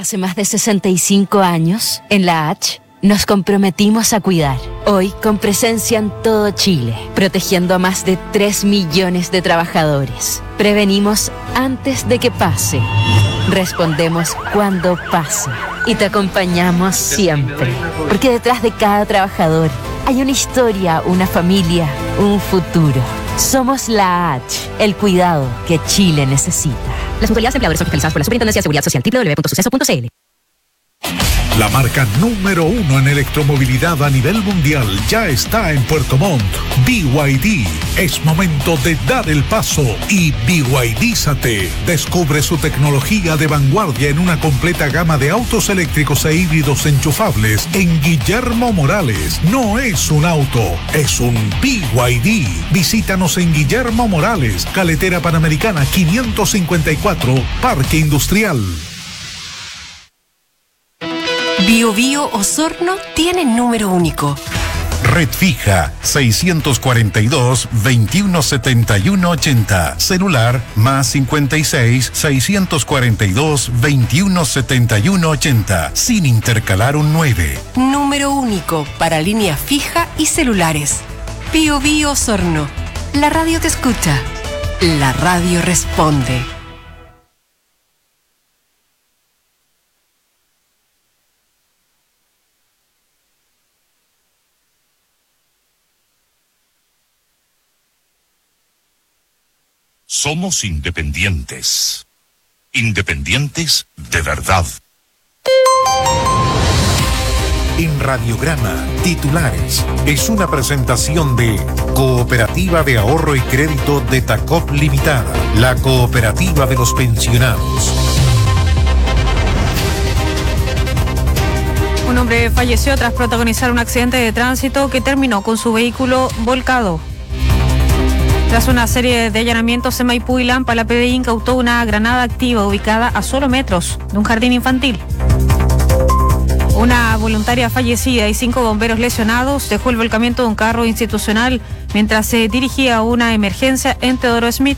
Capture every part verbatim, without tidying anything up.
Hace más de sesenta y cinco años, en la H, nos comprometimos a cuidar. Hoy, con presencia en todo Chile, protegiendo a más de tres millones de trabajadores. Prevenimos antes de que pase. Respondemos cuando pase. Y te acompañamos siempre. Porque detrás de cada trabajador hay una historia, una familia, un futuro. Somos la H, el cuidado que Chile necesita. Las mutualidades de empleadores son fiscalizadas por la Superintendencia de Seguridad Social. doble u doble u doble u punto suceso punto c l. La marca número uno en electromovilidad a nivel mundial ya está en Puerto Montt. B Y D. Es momento de dar el paso y B Y D-zate. Descubre su tecnología de vanguardia en una completa gama de autos eléctricos e híbridos enchufables en Guillermo Morales. No es un auto, es un B Y D. Visítanos en Guillermo Morales, Carretera Panamericana quinientos cincuenta y cuatro, Parque Industrial. Bio Bio Osorno tiene número único. Red fija seiscientos cuarenta y dos, veintiuno setenta y uno ochenta. Celular más cincuenta y seis, seiscientos cuarenta y dos, veintiuno setenta y uno ochenta. Sin intercalar un nueve. Número único para línea fija y celulares. Bio Bio Osorno. La radio te escucha. La radio responde. Somos independientes. Independientes de verdad. En Radiograma, titulares. Es una presentación de Cooperativa de Ahorro y Crédito de Tacop Limitada, la cooperativa de los pensionados. Un hombre falleció tras protagonizar un accidente de tránsito que terminó con su vehículo volcado. Tras una serie de allanamientos en Maipú y Lampa, la P D I incautó una granada activa ubicada a solo metros de un jardín infantil. Una voluntaria fallecida y cinco bomberos lesionados dejó el volcamiento de un carro institucional mientras se dirigía a una emergencia en Teodoro Smith.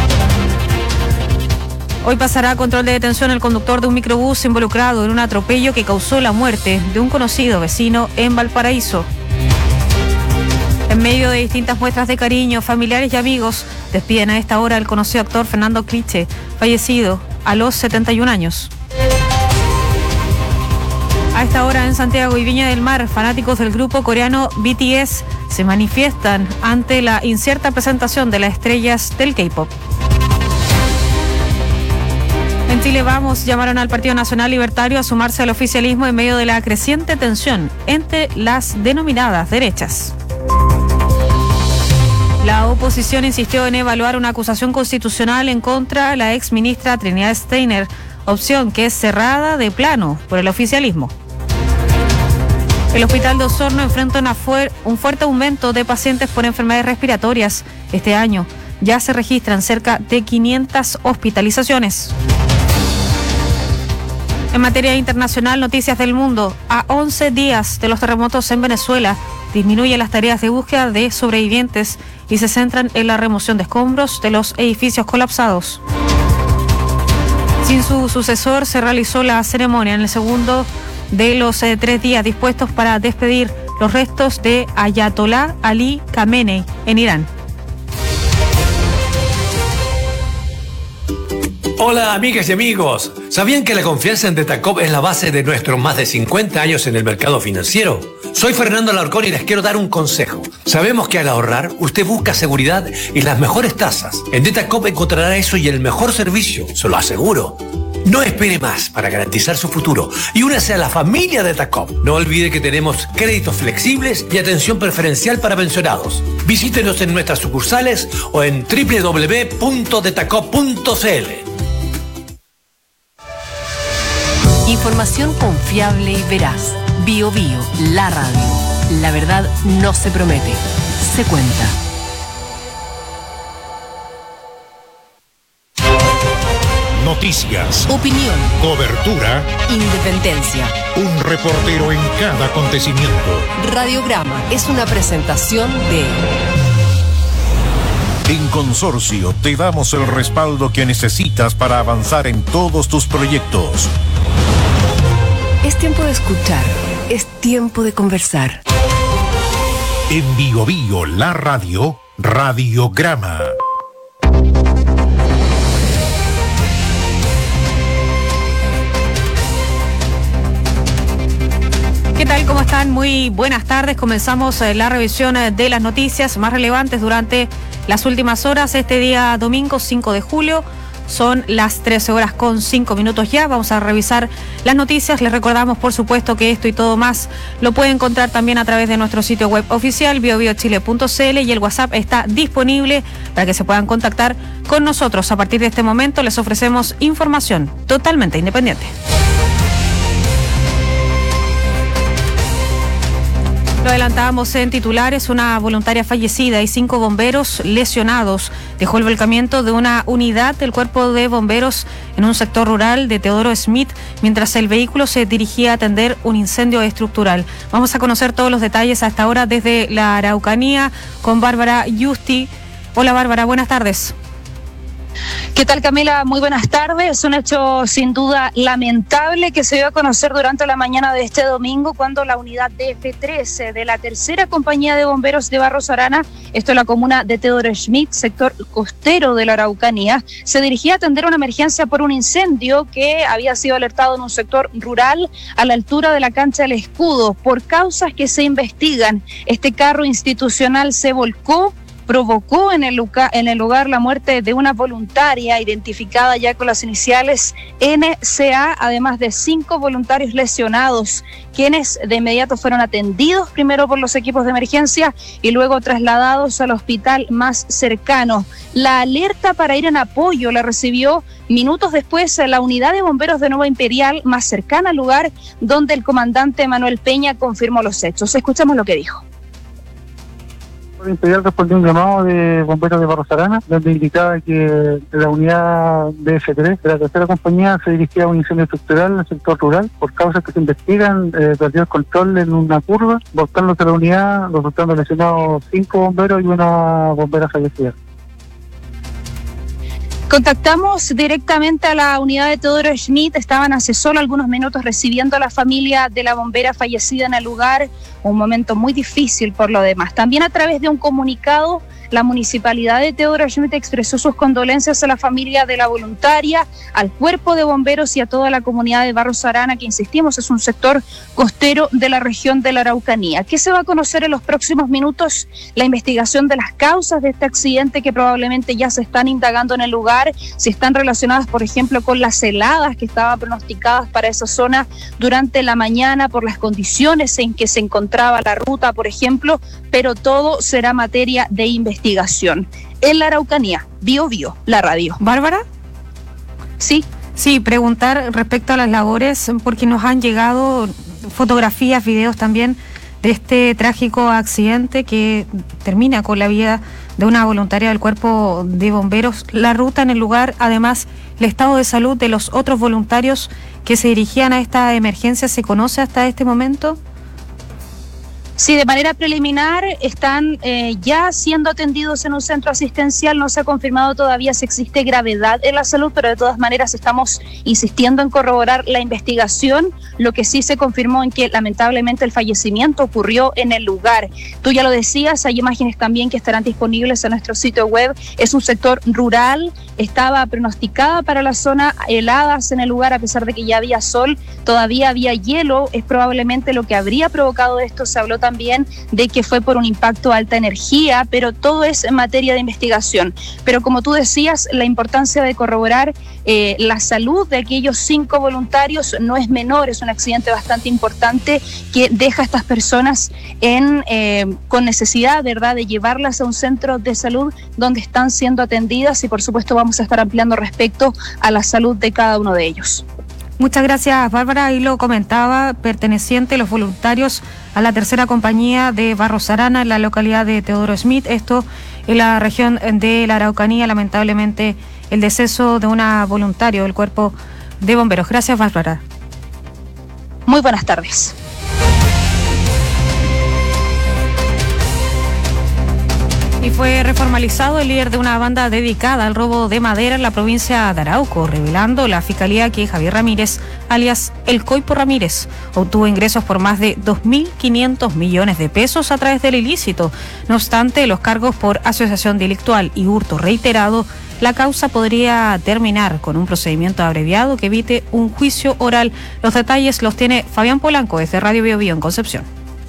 Hoy pasará a control de detención el conductor de un microbús involucrado en un atropello que causó la muerte de un conocido vecino en Valparaíso. En medio de distintas muestras de cariño, familiares y amigos despiden a esta hora al conocido actor Fernando Cliche, fallecido a los setenta y un años. A esta hora en Santiago y Viña del Mar, fanáticos del grupo coreano B T S se manifiestan ante la incierta presentación de las estrellas del K-pop. En Chile Vamos llamaron al Partido Nacional Libertario a sumarse al oficialismo en medio de la creciente tensión entre las denominadas derechas. La oposición insistió en evaluar una acusación constitucional en contra de la exministra Trinidad Steiner, opción que es cerrada de plano por el oficialismo. El hospital de Osorno enfrenta una fuer- un fuerte aumento de pacientes por enfermedades respiratorias. Este año ya se registran cerca de quinientas hospitalizaciones. En materia internacional, noticias del mundo. A once días de los terremotos en Venezuela, disminuyen las tareas de búsqueda de sobrevivientes y se centran en la remoción de escombros de los edificios colapsados. Sin su sucesor, se realizó la ceremonia en el segundo de los eh, tres días dispuestos para despedir los restos de Ayatollah Ali Khamenei en Irán. Hola amigas y amigos, ¿sabían que la confianza en Detacop es la base de nuestros más de cincuenta años en el mercado financiero? Soy Fernando Alarcón y les quiero dar un consejo. Sabemos que al ahorrar usted busca seguridad y las mejores tasas. En Detacop encontrará eso y el mejor servicio, se lo aseguro. No espere más para garantizar su futuro y únase a la familia Detacop. No olvide que tenemos créditos flexibles y atención preferencial para pensionados. Visítenos en nuestras sucursales o en doble u doble u doble u punto detacop punto c l. Información confiable y veraz. Bio Bio, la radio. La verdad no se promete, se cuenta. Noticias, Opinión, cobertura, independencia. un reportero en cada acontecimiento. Radiograma es una presentación de... En Consorcio te damos el respaldo que necesitas para avanzar en todos tus proyectos. tiempo de escuchar, es tiempo de conversar. En Bio Bio, la radio, Radiograma. ¿Qué tal? ¿Cómo están? Muy buenas tardes. Comenzamos la revisión de las noticias más relevantes durante las últimas horas. Este día domingo cinco de julio son las trece horas con cinco minutos ya. Vamos a revisar las noticias. Les recordamos, por supuesto, que esto y todo más lo pueden encontrar también a través de nuestro sitio web oficial bio bio chile punto c l, y el WhatsApp está disponible para que se puedan contactar con nosotros. A partir de este momento les ofrecemos información totalmente independiente. Lo adelantábamos en titulares: una voluntaria fallecida y cinco bomberos lesionados dejó el volcamiento de una unidad del Cuerpo de Bomberos en un sector rural de Teodoro Schmidt mientras el vehículo se dirigía a atender un incendio estructural. Vamos a conocer todos los detalles hasta ahora desde la Araucanía con Bárbara Yusti. Hola Bárbara, buenas tardes. ¿Qué tal, Camila? Muy buenas tardes. Un hecho sin duda lamentable que se dio a conocer durante la mañana de este domingo cuando la unidad D F trece de la tercera compañía de bomberos de Barros Arana, esto en la comuna de Teodoro Schmidt, sector costero de la Araucanía, se dirigía a atender una emergencia por un incendio que había sido alertado en un sector rural a la altura de la cancha del Escudo. Por causas que se investigan, este carro institucional se volcó, provocó en el, lugar, en el lugar la muerte de una voluntaria identificada ya con las iniciales N C A, además de cinco voluntarios lesionados, quienes de inmediato fueron atendidos primero por los equipos de emergencia y luego trasladados al hospital más cercano. La alerta para ir en apoyo la recibió minutos después la unidad de bomberos de Nueva Imperial, más cercana al lugar, donde el comandante Manuel Peña confirmó los hechos. Escuchemos lo que dijo. Imperial respondió un llamado de bomberos de Barros Arana, donde indicaba que la unidad D F tres de la tercera compañía se dirigía a un incendio estructural en el sector rural. Por causas que se investigan, eh, perdió el control en una curva, volcándose la unidad, resultando lesionados cinco bomberos y una bombera fallecida. Contactamos directamente a la unidad de Teodoro Schmidt. Estaban hace solo algunos minutos recibiendo a la familia de la bombera fallecida en el lugar, un momento muy difícil por lo demás. También a través de un comunicado, la municipalidad de Teodoro Schmidt expresó sus condolencias a la familia de la voluntaria, al cuerpo de bomberos y a toda la comunidad de Barros Arana, que insistimos es un sector costero de la región de la Araucanía. ¿Qué se va a conocer en los próximos minutos? La investigación de las causas de este accidente que probablemente ya se están indagando en el lugar, si están relacionadas, por ejemplo, con las heladas que estaban pronosticadas para esa zona durante la mañana por las condiciones en que se encontraba la ruta, por ejemplo, pero todo será materia de investigación. En la Araucanía, Bio Bio, la radio. ¿Bárbara? Sí. Sí, preguntar respecto a las labores, porque nos han llegado fotografías, videos también de este trágico accidente que termina con la vida de una voluntaria del Cuerpo de Bomberos. La ruta en el lugar, además, el estado de salud de los otros voluntarios que se dirigían a esta emergencia, ¿se conoce hasta este momento? Sí, de manera preliminar están eh, ya siendo atendidos en un centro asistencial. No se ha confirmado todavía si existe gravedad en la salud, pero de todas maneras estamos insistiendo en corroborar la investigación. Lo que sí se confirmó en que lamentablemente el fallecimiento ocurrió en el lugar. Tú ya lo decías, hay imágenes también que estarán disponibles en nuestro sitio web. Es un sector rural, estaba pronosticada para la zona heladas en el lugar, a pesar de que ya había sol, todavía había hielo. Es probablemente lo que habría provocado esto. Se habló también de que fue por un impacto a alta energía, pero todo es en materia de investigación. Pero como tú decías, la importancia de corroborar eh, la salud de aquellos cinco voluntarios no es menor, es un accidente bastante importante que deja a estas personas en eh, con necesidad, ¿verdad?, de llevarlas a un centro de salud donde están siendo atendidas, y por supuesto vamos a estar ampliando respecto a la salud de cada uno de ellos. Muchas gracias, Bárbara. Ahí lo comentaba, perteneciente los voluntarios a la tercera compañía de Barros Arana en la localidad de Teodoro Schmidt, esto en la región de la Araucanía. Lamentablemente el deceso de una voluntaria del Cuerpo de Bomberos. Gracias, Bárbara. Muy buenas tardes. Y fue reformalizado el líder de una banda dedicada al robo de madera en la provincia de Arauco, revelando la fiscalía que Javier Ramírez, alias El Coipo Ramírez, obtuvo ingresos por más de dos mil quinientos millones de pesos a través del ilícito. No obstante, los cargos por asociación delictual y hurto reiterado, la causa podría terminar con un procedimiento abreviado que evite un juicio oral. Los detalles los tiene Fabián Polanco desde Radio Bio Bio en Concepción.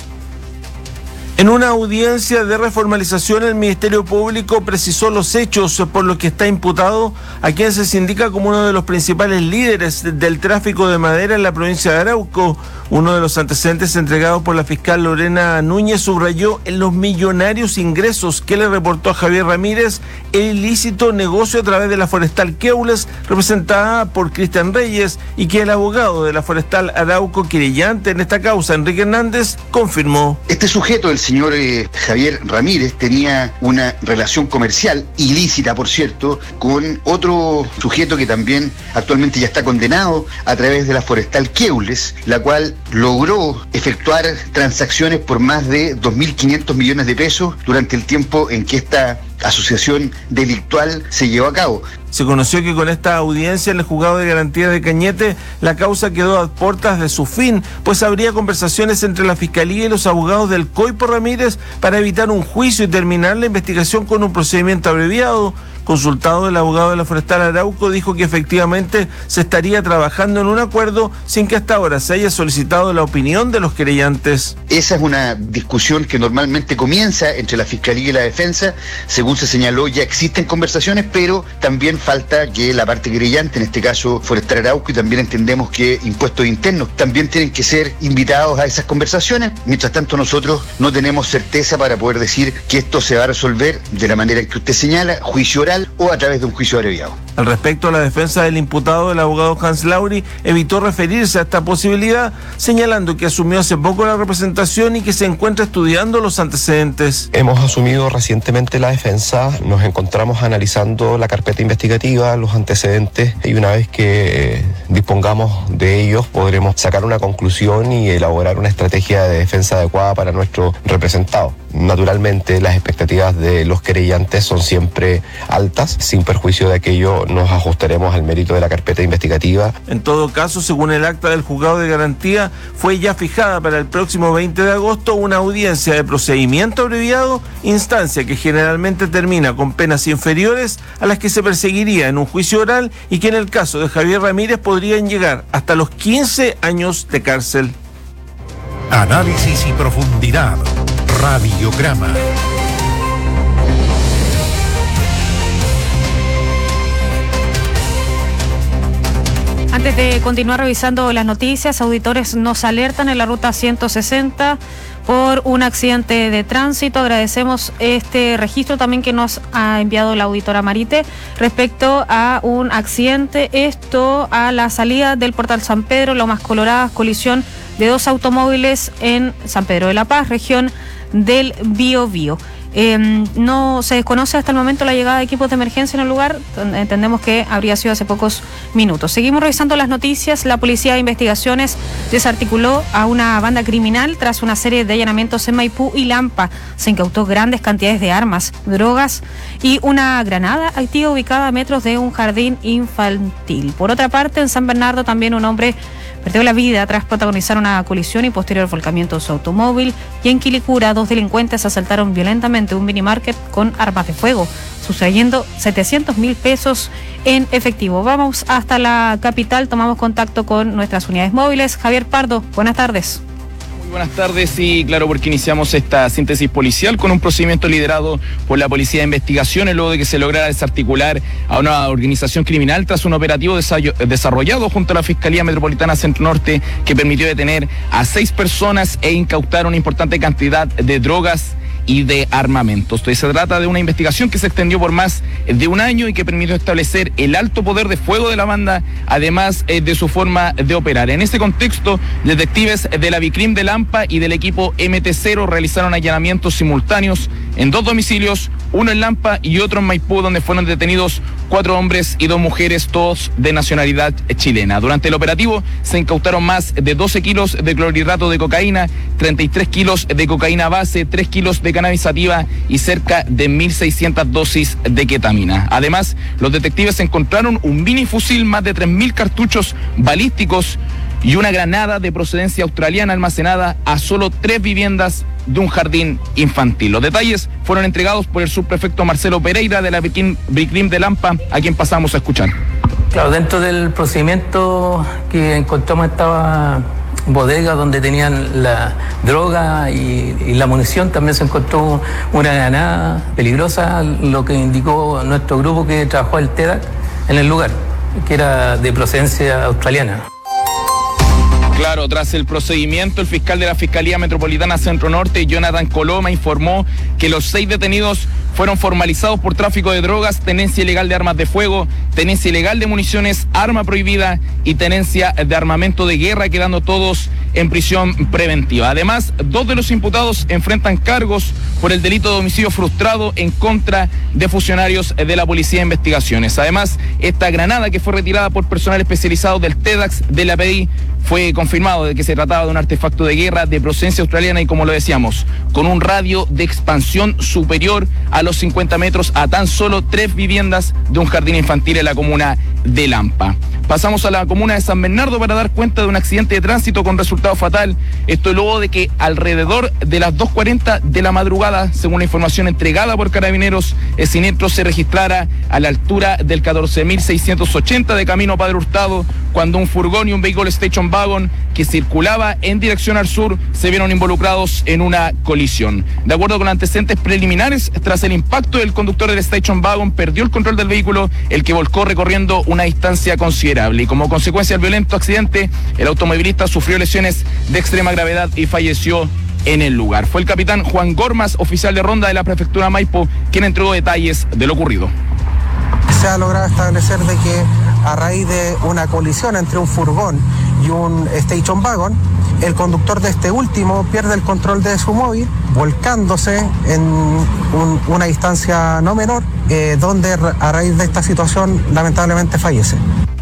En una audiencia de reformalización, el Ministerio Público precisó los hechos por los que está imputado a quien se indica como uno de los principales líderes del tráfico de madera en la provincia de Arauco. Uno de los antecedentes entregados por la fiscal Lorena Núñez subrayó en los millonarios ingresos que le reportó a Javier Ramírez el ilícito negocio a través de la Forestal Queules, representada por Cristian Reyes, y que el abogado de la Forestal Arauco querellante en esta causa, Enrique Hernández, confirmó. Este sujeto, el señor eh, Javier Ramírez, tenía una relación comercial, ilícita por cierto, con otro sujeto que también actualmente ya está condenado a través de la Forestal Queules, la cual logró efectuar transacciones por más de dos mil quinientos millones de pesos durante el tiempo en que esta asociación delictual se llevó a cabo. Se conoció que con esta audiencia en el juzgado de garantía de Cañete, la causa quedó a puertas de su fin, pues habría conversaciones entre la Fiscalía y los abogados del Coipo Ramírez para evitar un juicio y terminar la investigación con un procedimiento abreviado. Consultado, el abogado de la Forestal Arauco dijo que efectivamente se estaría trabajando en un acuerdo sin que hasta ahora se haya solicitado la opinión de los querellantes. Esa es una discusión que normalmente comienza entre la Fiscalía y la Defensa. Según se señaló, ya existen conversaciones, pero también falta que la parte querellante, en este caso Forestal Arauco, y también entendemos que impuestos internos, también tienen que ser invitados a esas conversaciones. Mientras tanto, nosotros no tenemos certeza para poder decir que esto se va a resolver de la manera que usted señala, juicio oral o a través de un juicio abreviado. Al respecto, la defensa del imputado, el abogado Hans Lauri, evitó referirse a esta posibilidad, señalando que asumió hace poco la representación y que se encuentra estudiando los antecedentes. Hemos asumido recientemente la defensa, nos encontramos analizando la carpeta investigativa, los antecedentes, y una vez que dispongamos de ellos podremos sacar una conclusión y elaborar una estrategia de defensa adecuada para nuestro representado. Naturalmente, las expectativas de los querellantes son siempre altas. Sin perjuicio de aquello, nos ajustaremos al mérito de la carpeta investigativa. En todo caso, según el acta del juzgado de garantía, fue ya fijada para el próximo veinte de agosto una audiencia de procedimiento abreviado, instancia que generalmente termina con penas inferiores a las que se perseguiría en un juicio oral y que en el caso de Javier Ramírez podrían llegar hasta los quince años de cárcel. Análisis y profundidad. Radiograma. Antes de continuar revisando las noticias, auditores nos alertan en la ruta ciento sesenta por un accidente de tránsito. Agradecemos este registro también que nos ha enviado la auditora Marite respecto a un accidente. Esto a la salida del Portal San Pedro, Lomas Coloradas, colisión de dos automóviles en San Pedro de la Paz, región del Biobío. Eh, no se desconoce hasta el momento la llegada de equipos de emergencia en el lugar. Entendemos que habría sido hace pocos minutos. Seguimos revisando las noticias. La Policía de Investigaciones desarticuló a una banda criminal tras una serie de allanamientos en Maipú y Lampa. Se incautó grandes cantidades de armas, drogas y una granada activa ubicada a metros de un jardín infantil. Por otra parte, en San Bernardo también un hombre perdió la vida tras protagonizar una colisión y posterior volcamiento de su automóvil. Y en Quilicura, dos delincuentes asaltaron violentamente un minimarket con armas de fuego, sustrayendo setecientos mil pesos en efectivo. Vamos hasta la capital, tomamos contacto con nuestras unidades móviles. Javier Pardo, buenas tardes. Buenas tardes, y claro, porque iniciamos esta síntesis policial con un procedimiento liderado por la Policía de Investigaciones luego de que se lograra desarticular a una organización criminal tras un operativo desarrollado junto a la Fiscalía Metropolitana Centro Norte que permitió detener a seis personas e incautar una importante cantidad de drogas y de armamentos. Entonces, se trata de una investigación que se extendió por más de un año y que permitió establecer el alto poder de fuego de la banda, además eh, de su forma de operar. En este contexto, detectives de la Vicrim de Lampa y del equipo M T cero realizaron allanamientos simultáneos en dos domicilios, uno en Lampa y otro en Maipú, donde fueron detenidos cuatro hombres y dos mujeres, todos de nacionalidad chilena. Durante el operativo se incautaron más de doce kilos de clorhidrato de cocaína, treinta y tres kilos de cocaína base, tres kilos de cannabis sativa y cerca de mil seiscientas dosis de ketamina. Además, los detectives encontraron un mini fusil, más de tres mil cartuchos balísticos y una granada de procedencia australiana almacenada a solo tres viviendas de un jardín infantil. Los detalles fueron entregados por el subprefecto Marcelo Pereira de la Bricrim de Lampa, a quien pasamos a escuchar. Claro, dentro del procedimiento que encontramos esta bodega donde tenían la droga y, y la munición, también se encontró una granada peligrosa, lo que indicó nuestro grupo que trabajó el T E D A C en el lugar, que era de procedencia australiana. Claro, tras el procedimiento, el fiscal de la Fiscalía Metropolitana Centro Norte, Jonathan Coloma, informó que los seis detenidos fueron formalizados por tráfico de drogas, tenencia ilegal de armas de fuego, tenencia ilegal de municiones, arma prohibida y tenencia de armamento de guerra, quedando todos en prisión preventiva. Además, dos de los imputados enfrentan cargos por el delito de homicidio frustrado en contra de funcionarios de la Policía de Investigaciones. Además, esta granada, que fue retirada por personal especializado del T E D A C de la P D I, fue confirmado de que se trataba de un artefacto de guerra de procedencia australiana y, como lo decíamos, con un radio de expansión superior a los cincuenta metros a tan solo tres viviendas de un jardín infantil en la comuna de Lampa. Pasamos a la comuna de San Bernardo para dar cuenta de un accidente de tránsito con resultado fatal. Esto luego de que alrededor de las dos cuarenta de la madrugada, según la información entregada por Carabineros, el siniestro se registrara a la altura del catorce mil seiscientos ochenta de Camino Padre Hurtado, cuando un furgón y un vehículo Station Wagon que circulaba en dirección al sur se vieron involucrados en una colisión. De acuerdo con antecedentes preliminares, tras el impacto, el conductor del Station Wagon perdió el control del vehículo, el que volcó recorriendo una distancia considerable, y como consecuencia del violento accidente, el automovilista sufrió lesiones de extrema gravedad y falleció en el lugar. Fue el capitán Juan Gormas, oficial de ronda de la prefectura Maipo, quien entregó detalles de lo ocurrido. Se ha logrado establecer de que a raíz de una colisión entre un furgón y un Station Wagon, el conductor de este último pierde el control de su móvil, volcándose en un, una distancia no menor, eh, donde a raíz de esta situación lamentablemente fallece.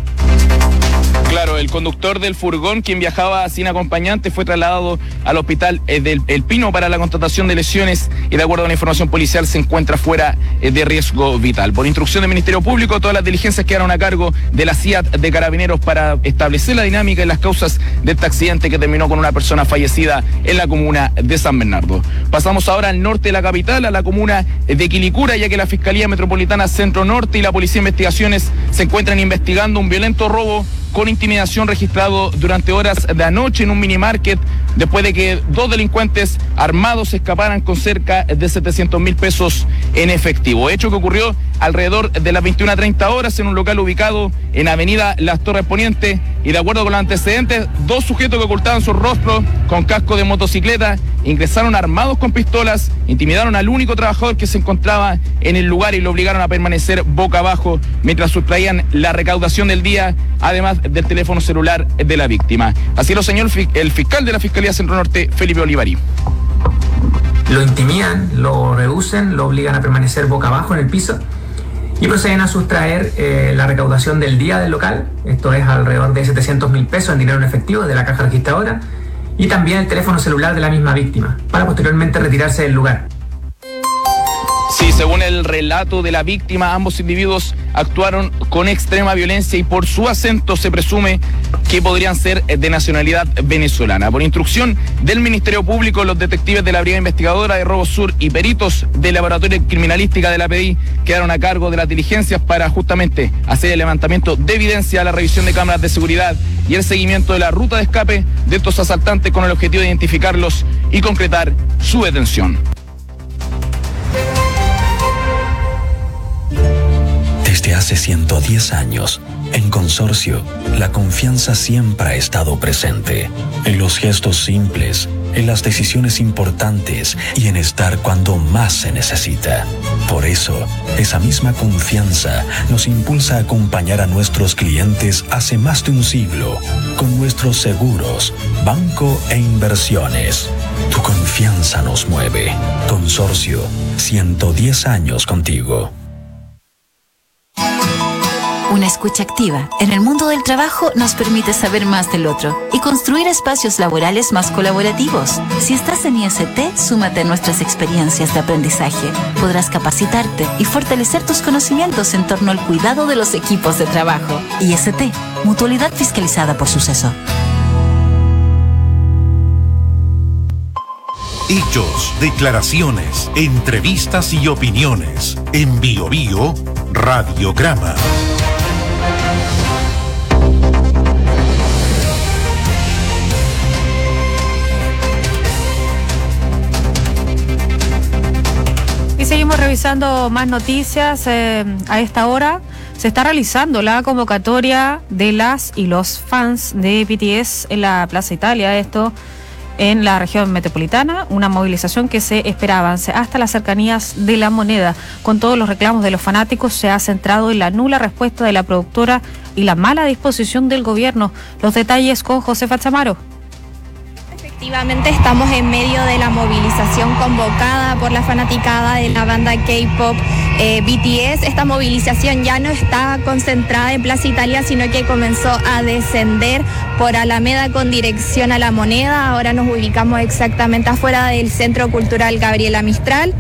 Claro, el conductor del furgón, quien viajaba sin acompañante, fue trasladado al hospital eh, del El Pino para la constatación de lesiones y, de acuerdo a la información policial, se encuentra fuera eh, de riesgo vital. Por instrucción del Ministerio Público, todas las diligencias quedaron a cargo de la C I A T de Carabineros para establecer la dinámica y las causas de este accidente que terminó con una persona fallecida en la comuna de San Bernardo. Pasamos ahora al norte de la capital, a la comuna de Quilicura, ya que la Fiscalía Metropolitana Centro Norte y la Policía de Investigaciones se encuentran investigando un violento robo con intimidación registrado durante horas de anoche en un minimarket, después de que dos delincuentes armados escaparan con cerca de setecientos mil pesos en efectivo. Hecho que ocurrió alrededor de las veintiuna treinta horas en un local ubicado en Avenida Las Torres Poniente, y de acuerdo con los antecedentes, dos sujetos que ocultaban sus rostros con casco de motocicleta ingresaron armados con pistolas, intimidaron al único trabajador que se encontraba en el lugar y lo obligaron a permanecer boca abajo mientras sustraían la recaudación del día, además del teléfono celular de la víctima. Así lo señaló el fiscal de la Fiscalía Centro Norte, Felipe Olivari. Lo intimidan, lo reducen, lo obligan a permanecer boca abajo en el piso y proceden a sustraer eh, la recaudación del día del local. Esto es alrededor de setecientos mil pesos en dinero en efectivo de la caja registradora, y también el teléfono celular de la misma víctima, para posteriormente retirarse del lugar. Sí, según el relato de la víctima, ambos individuos actuaron con extrema violencia y por su acento se presume que podrían ser de nacionalidad venezolana. Por instrucción del Ministerio Público, los detectives de la Brigada Investigadora de Robo Sur y peritos del Laboratorio de Criminalística de la P D I quedaron a cargo de las diligencias para justamente hacer el levantamiento de evidencia, la revisión de cámaras de seguridad y el seguimiento de la ruta de escape de estos asaltantes con el objetivo de identificarlos y concretar su detención. Desde hace ciento diez años, en Consorcio, la confianza siempre ha estado presente, en los gestos simples, en las decisiones importantes y en estar cuando más se necesita. Por eso, esa misma confianza nos impulsa a acompañar a nuestros clientes hace más de un siglo con nuestros seguros, banco e inversiones. Tu confianza nos mueve. Consorcio, ciento diez años contigo. Una escucha activa en el mundo del trabajo nos permite saber más del otro y construir espacios laborales más colaborativos. Si estás en I S T, súmate a nuestras experiencias de aprendizaje. Podrás capacitarte y fortalecer tus conocimientos en torno al cuidado de los equipos de trabajo. I S T, mutualidad fiscalizada por Suceso. Hechos, declaraciones, entrevistas y opiniones. En Bio Bio, Radiograma. Y seguimos revisando más noticias. Eh, a esta hora se está realizando la convocatoria de las y los fans de B T S en la Plaza Italia. Esto en la región metropolitana, una movilización que se espera avance hasta las cercanías de La Moneda. Con todos los reclamos de los fanáticos, se ha centrado en la nula respuesta de la productora y la mala disposición del gobierno. Los detalles con Josefa Chamaro. Efectivamente, estamos en medio de la movilización convocada por la fanaticada de la banda K-pop eh, B T S. Esta movilización ya no está concentrada en Plaza Italia, sino que comenzó a descender por Alameda con dirección a La Moneda. Ahora nos ubicamos exactamente afuera del Centro Cultural Gabriela Mistral.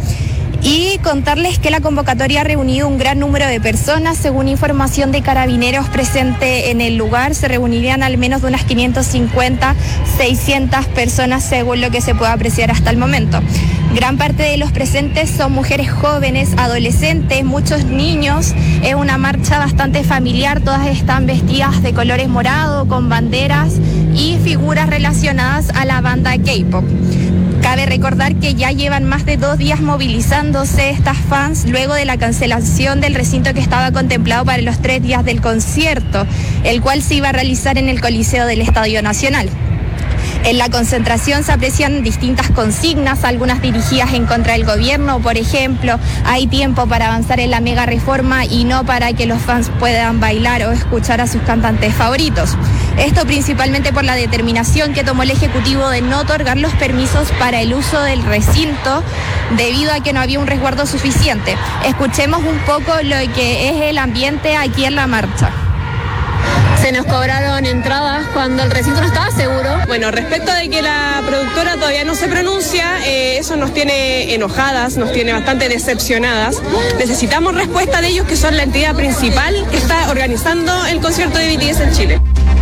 Y contarles que la convocatoria ha reunido un gran número de personas. Según información de carabineros presente en el lugar, se reunirían al menos de unas quinientas cincuenta, seiscientas personas según lo que se puede apreciar hasta el momento. Gran parte de los presentes son mujeres jóvenes, adolescentes, muchos niños. Es una marcha bastante familiar, todas están vestidas de colores morado, con banderas y figuras relacionadas a la banda K-pop. Cabe recordar que ya llevan más de dos días movilizándose estas fans luego de la cancelación del recinto que estaba contemplado para los tres días del concierto, el cual se iba a realizar en el Coliseo del Estadio Nacional. En la concentración se aprecian distintas consignas, algunas dirigidas en contra del gobierno. Por ejemplo, hay tiempo para avanzar en la mega reforma y no para que los fans puedan bailar o escuchar a sus cantantes favoritos. Esto principalmente por la determinación que tomó el Ejecutivo de no otorgar los permisos para el uso del recinto debido a que no había un resguardo suficiente. Escuchemos un poco lo que es el ambiente aquí en la marcha. Se nos cobraron entradas cuando el recinto no estaba seguro. Bueno, respecto de que la productora todavía no se pronuncia, eh, eso nos tiene enojadas, nos tiene bastante decepcionadas. Necesitamos respuesta de ellos, que son la entidad principal que está organizando el concierto de B T S en Chile.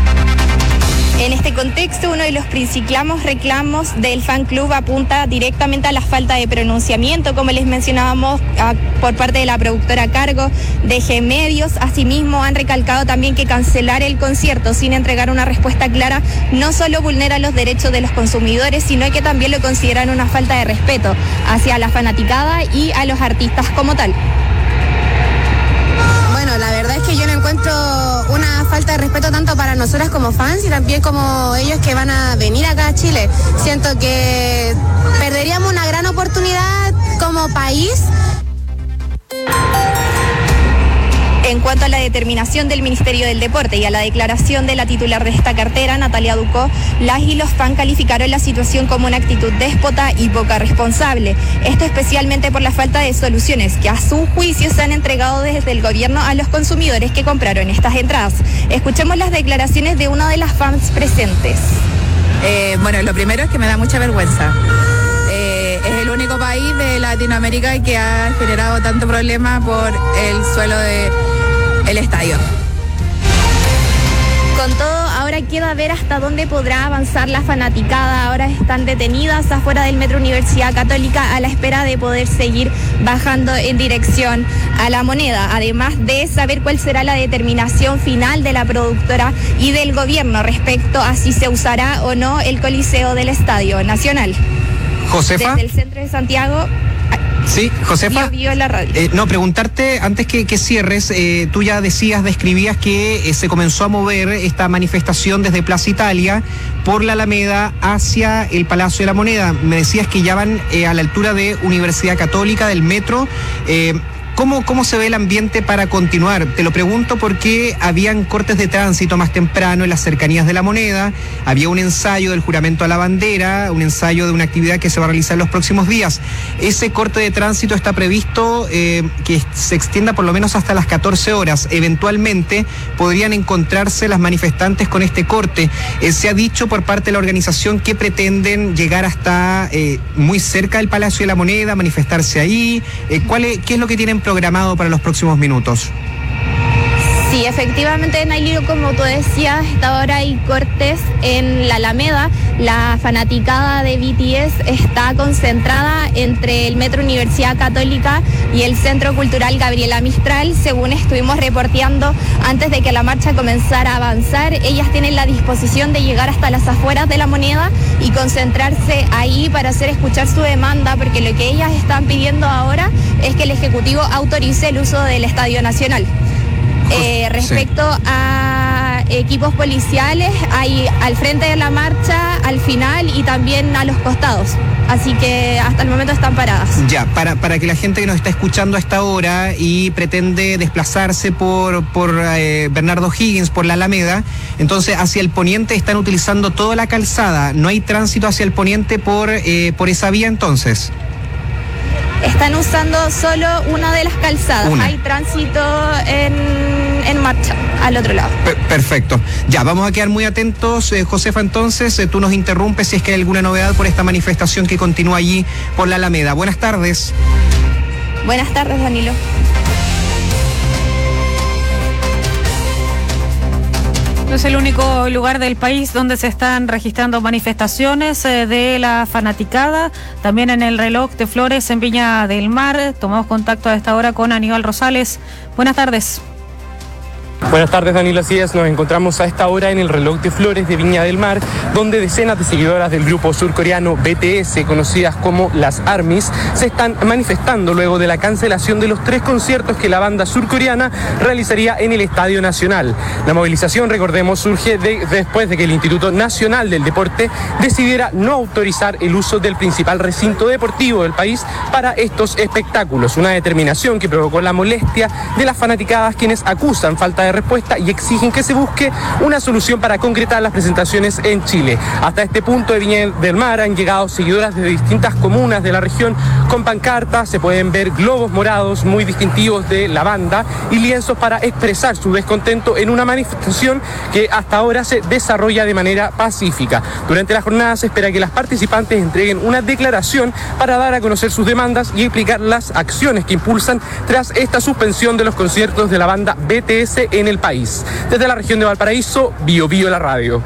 En este contexto, uno de los principales reclamos del fan club apunta directamente a la falta de pronunciamiento, como les mencionábamos, a, por parte de la productora a cargo de G Medios. Asimismo, han recalcado también que cancelar el concierto sin entregar una respuesta clara no solo vulnera los derechos de los consumidores, sino que también lo consideran una falta de respeto hacia la fanaticada y a los artistas como tal. Bueno, la verdad es que yo no encuentro una falta de respeto tanto para nosotras como fans y también como ellos que van a venir acá a Chile. Siento que perderíamos una gran oportunidad como país. En cuanto a la determinación del Ministerio del Deporte y a la declaración de la titular de esta cartera, Natalia Ducó, las y los fans calificaron la situación como una actitud déspota y poco responsable. Esto especialmente por la falta de soluciones que a su juicio se han entregado desde el gobierno a los consumidores que compraron estas entradas. Escuchemos las declaraciones de una de las fans presentes. Eh, bueno, lo primero es que me da mucha vergüenza. Eh, es el único país de Latinoamérica que ha generado tanto problema por el suelo de el estadio. Con todo, ahora queda ver hasta dónde podrá avanzar la fanaticada. Ahora están detenidas afuera del Metro Universidad Católica a la espera de poder seguir bajando en dirección a La Moneda, además de saber cuál será la determinación final de la productora y del gobierno respecto a si se usará o no el Coliseo del Estadio Nacional. Josefa. Desde el centro de Santiago, Sí, Josefa. Bio, Bio, la radio. Eh, no, preguntarte, antes que, que cierres, eh, tú ya decías, describías que eh, se comenzó a mover esta manifestación desde Plaza Italia por la Alameda hacia el Palacio de la Moneda. Me decías que ya van eh, a la altura de Universidad Católica, del metro. Eh, ¿Cómo, ¿Cómo se ve el ambiente para continuar? Te lo pregunto porque habían cortes de tránsito más temprano en las cercanías de la Moneda, había un ensayo del juramento a la bandera, un ensayo de una actividad que se va a realizar en los próximos días. Ese corte de tránsito está previsto eh, que se extienda por lo menos hasta las catorce horas. Eventualmente podrían encontrarse las manifestantes con este corte. Eh, se ha dicho por parte de la organización que pretenden llegar hasta eh, muy cerca del Palacio de la Moneda, manifestarse ahí. Eh, ¿cuál es, ¿Qué es lo que tienen programado para los próximos minutos? Sí, efectivamente, Nailio, como tú decías, hasta ahora hay cortes en la Alameda. La fanaticada de B T S está concentrada entre el Metro Universidad Católica y el Centro Cultural Gabriela Mistral. Según estuvimos reporteando antes de que la marcha comenzara a avanzar, ellas tienen la disposición de llegar hasta las afueras de la Moneda y concentrarse ahí para hacer escuchar su demanda, porque lo que ellas están pidiendo ahora es que el Ejecutivo autorice el uso del Estadio Nacional. Eh, respecto sí. a equipos policiales, hay al frente de la marcha, al final y también a los costados. Así que hasta el momento están paradas. Ya, para, para que la gente que nos está escuchando a esta hora y pretende desplazarse por, por eh, Bernardo Higgins, por la Alameda, entonces hacia el poniente están utilizando toda la calzada. ¿No hay tránsito hacia el poniente por, eh, por esa vía entonces? Están usando solo una de las calzadas. Una. Hay tránsito en, en marcha al otro lado. Per- perfecto. Ya, vamos a quedar muy atentos. Eh, Josefa, entonces, eh, tú nos interrumpes si es que hay alguna novedad por esta manifestación que continúa allí por la Alameda. Buenas tardes. Buenas tardes, Danilo. No es el único lugar del país donde se están registrando manifestaciones eh, de la fanaticada. También en el Reloj de Flores en Viña del Mar. Tomamos contacto a esta hora con Aníbal Rosales. Buenas tardes. Buenas tardes, Danilo. Así es, nos encontramos a esta hora en el Reloj de Flores de Viña del Mar, donde decenas de seguidoras del grupo surcoreano B T S, conocidas como las ARMYs, se están manifestando luego de la cancelación de los tres conciertos que la banda surcoreana realizaría en el Estadio Nacional. La movilización, recordemos, surge de, después de que el Instituto Nacional del Deporte decidiera no autorizar el uso del principal recinto deportivo del país para estos espectáculos, una determinación que provocó la molestia de las fanaticadas, quienes acusan falta de respuesta y exigen que se busque una solución para concretar las presentaciones en Chile. Hasta este punto de Viña del Mar han llegado seguidoras de distintas comunas de la región con pancartas, se pueden ver globos morados muy distintivos de la banda y lienzos para expresar su descontento en una manifestación que hasta ahora se desarrolla de manera pacífica. Durante la jornada se espera que las participantes entreguen una declaración para dar a conocer sus demandas y explicar las acciones que impulsan tras esta suspensión de los conciertos de la banda B T S en el país. Desde la región de Valparaíso, Bio Bio la radio.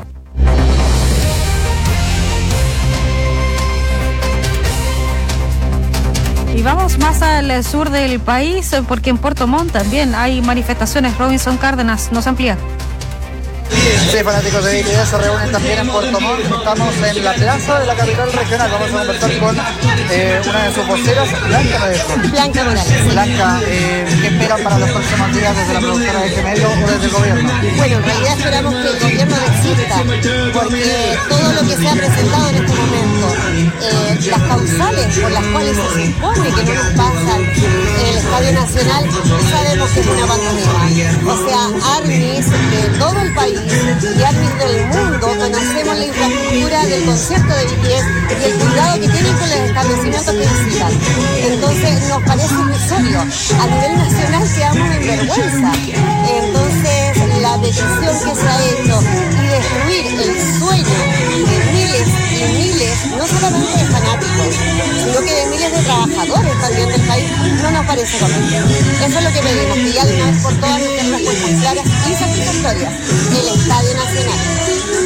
Y vamos más al sur del país, porque en Puerto Montt también hay manifestaciones. Robinson Cárdenas nos amplía. Sí, fanáticos de B T S se reúnen también en Puerto Montt. Estamos en la plaza de la capital regional. Vamos a conversar con eh, una de sus voceras, Blanca Morales. Blanca Morales. Blanca, eh, ¿qué esperan para los próximos días desde la productora de Gemelo o desde el gobierno? Bueno, en realidad esperamos que el gobierno exista, porque todo lo que se ha presentado en este momento, eh, las causales por las cuales se supone que no nos pasa el Estadio Nacional, sabemos que es una pantomima. O sea, ARMYs de todo el país y ARMYs del mundo conocemos la infraestructura del concierto de B T S y el cuidado que tienen con los establecimientos que visitan. Entonces nos parece irrisorio. A nivel nacional quedamos en vergüenza. Entonces la petición que se ha hecho y destruir el sueño de miles y miles, no solamente de fanáticos, sino que de miles de trabajadores también del país, no nos parece correcto. Eso es lo que pedimos, que ya de una vez por todas nos den respuestas claras y satisfactorias. El Estadio Nacional.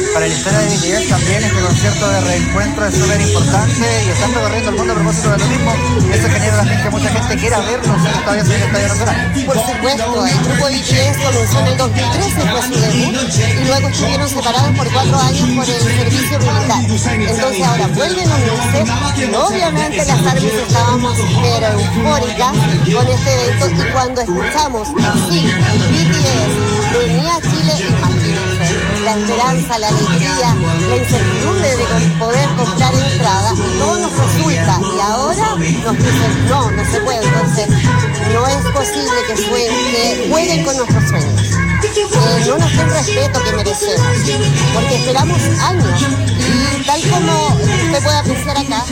para la historia de B T S también este concierto de reencuentro es súper importante y están recorriendo el mundo a propósito de lo mismo. Eso genera también que mucha gente quiera verlos en el Estadio Nacional. Por supuesto, el grupo B T S comenzó en el dos mil trece, fue su debut, y luego estuvieron separados por cuatro años por el servicio militar. Entonces ahora vuelven a unirse y obviamente las ARMYs estábamos pero eufóricas con este evento y cuando escuchamos, sí, B T S venía a Chile, imagínense, la esperanza, la alegría, la incertidumbre de poder comprar entradas, todo nos resulta y ahora nos dicen no, no se puede, entonces no es posible que, sueñen, que jueguen con nuestros sueños. Eh, no nos den respeto que merecemos, porque esperamos años y tal como usted puede apreciar acá.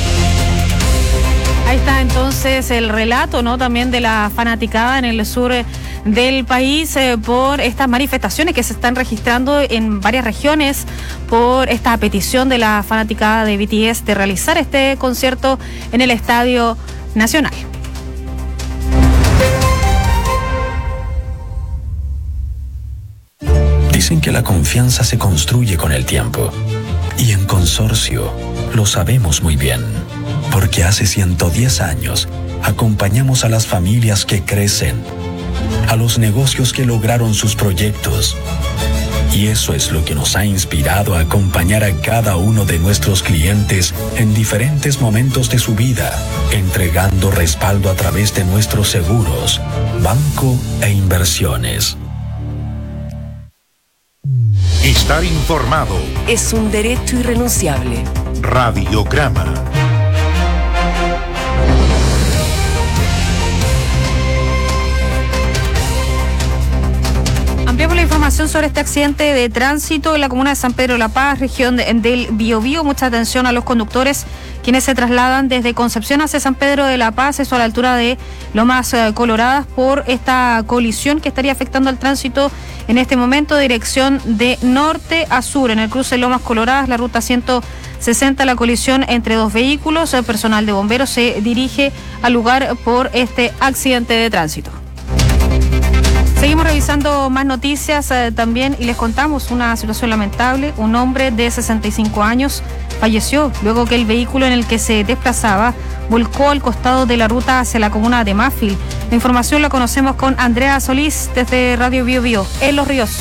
Ahí está entonces el relato, ¿no? También de la fanaticada en el sur del país eh, por estas manifestaciones que se están registrando en varias regiones por esta petición de la fanaticada de B T S de realizar este concierto en el Estadio Nacional. Dicen que la confianza se construye con el tiempo. Y en Consorcio lo sabemos muy bien. Porque hace ciento diez años acompañamos a las familias que crecen, a los negocios que lograron sus proyectos. Y eso es lo que nos ha inspirado a acompañar a cada uno de nuestros clientes en diferentes momentos de su vida, entregando respaldo a través de nuestros seguros, banco e inversiones. Estar informado es un derecho irrenunciable. Radiograma. Ampliamos la información sobre este accidente de tránsito en la comuna de San Pedro de la Paz, región de, del Biobío. Mucha atención a los conductores quienes se trasladan desde Concepción hacia San Pedro de la Paz, eso a la altura de Lomas eh, Coloradas, por esta colisión que estaría afectando al tránsito en este momento, dirección de norte a sur, en el cruce Lomas Coloradas, la ruta ciento sesenta, la colisión entre dos vehículos. El personal de bomberos se dirige al lugar por este accidente de tránsito. Seguimos revisando más noticias eh, también y les contamos una situación lamentable. Un hombre de sesenta y cinco años falleció luego que el vehículo en el que se desplazaba volcó al costado de la ruta hacia la comuna de Mafil. La información la conocemos con Andrea Solís desde Radio Bio Bio en Los Ríos.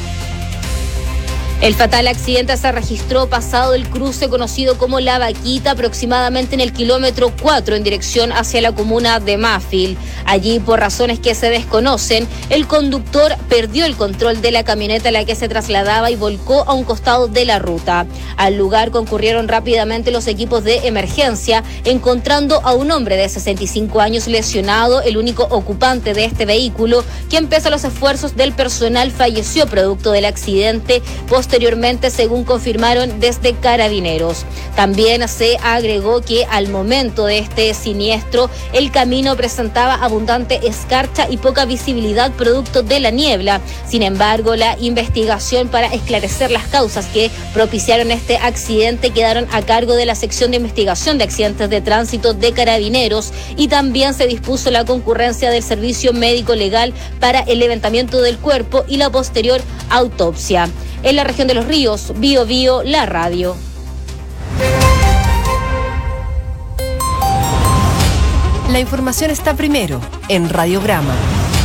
El fatal accidente se registró pasado el cruce conocido como La Vaquita, aproximadamente en el kilómetro cuatro en dirección hacia la comuna de Mafil. Allí, por razones que se desconocen, el conductor perdió el control de la camioneta en la que se trasladaba y volcó a un costado de la ruta. Al lugar concurrieron rápidamente los equipos de emergencia, encontrando a un hombre de sesenta y cinco años lesionado, el único ocupante de este vehículo, quien pese a los esfuerzos del personal falleció producto del accidente. Posteriormente, según confirmaron desde Carabineros. También se agregó que al momento de este siniestro, el camino presentaba abundante escarcha y poca visibilidad producto de la niebla. Sin embargo, la investigación para esclarecer las causas que propiciaron este accidente quedaron a cargo de la sección de investigación de accidentes de tránsito de Carabineros, y también se dispuso la concurrencia del servicio médico legal para el levantamiento del cuerpo y la posterior autopsia. En la región de Los Ríos, Bio Bio, la radio. La información está primero en Radiograma.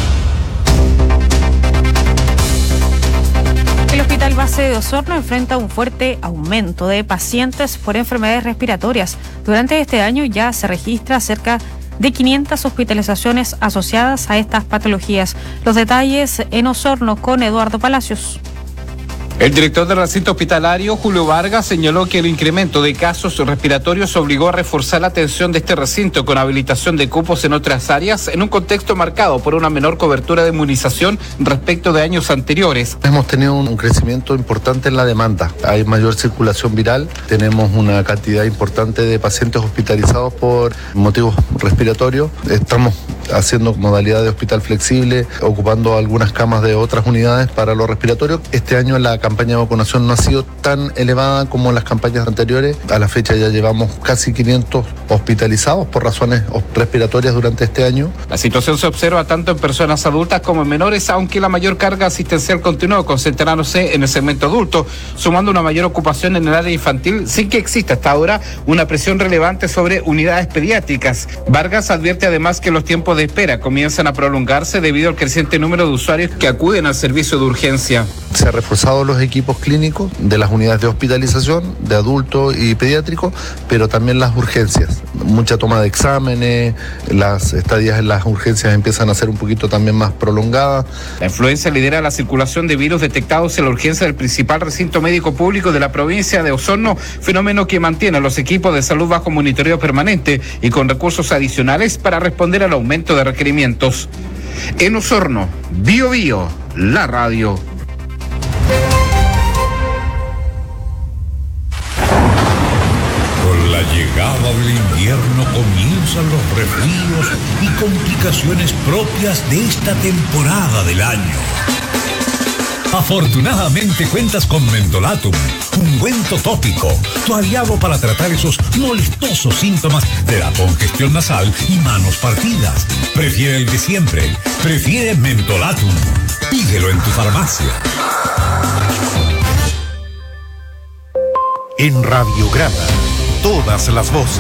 El Hospital Base de Osorno enfrenta un fuerte aumento de pacientes por enfermedades respiratorias. Durante este año ya se registra cerca de quinientas hospitalizaciones asociadas a estas patologías. Los detalles en Osorno con Eduardo Palacios. El director del recinto hospitalario, Julio Vargas, señaló que el incremento de casos respiratorios obligó a reforzar la atención de este recinto con habilitación de cupos en otras áreas en un contexto marcado por una menor cobertura de inmunización respecto de años anteriores. Hemos tenido un crecimiento importante en la demanda. Hay mayor circulación viral, tenemos una cantidad importante de pacientes hospitalizados por motivos respiratorios. Estamos haciendo modalidad de hospital flexible, ocupando algunas camas de otras unidades para lo respiratorio. Este año la campaña de vacunación no ha sido tan elevada como las campañas anteriores. A la fecha ya llevamos casi quinientos hospitalizados por razones respiratorias durante este año. La situación se observa tanto en personas adultas como en menores, aunque la mayor carga asistencial continúa concentrándose en el segmento adulto, sumando una mayor ocupación en el área infantil, sin que exista hasta ahora una presión relevante sobre unidades pediátricas. Vargas advierte además que los tiempos de espera comienzan a prolongarse debido al creciente número de usuarios que acuden al servicio de urgencia. Se han reforzado los equipos clínicos de las unidades de hospitalización, de adultos y pediátricos, pero también las urgencias. Mucha toma de exámenes, las estadías en las urgencias empiezan a ser un poquito también más prolongadas. La influenza lidera la circulación de virus detectados en la urgencia del principal recinto médico público de la provincia de Osorno, fenómeno que mantiene a los equipos de salud bajo monitoreo permanente y con recursos adicionales para responder al aumento de requerimientos. En Osorno, Bio Bio, la radio. Con la llegada del invierno comienzan los resfríos y complicaciones propias de esta temporada del año. Afortunadamente cuentas con Mentolatum, ungüento tópico, tu aliado para tratar esos molestosos síntomas de la congestión nasal y manos partidas. Prefiere el de siempre, prefiere Mentolatum. Pídelo en tu farmacia. En Radiograma, todas las voces.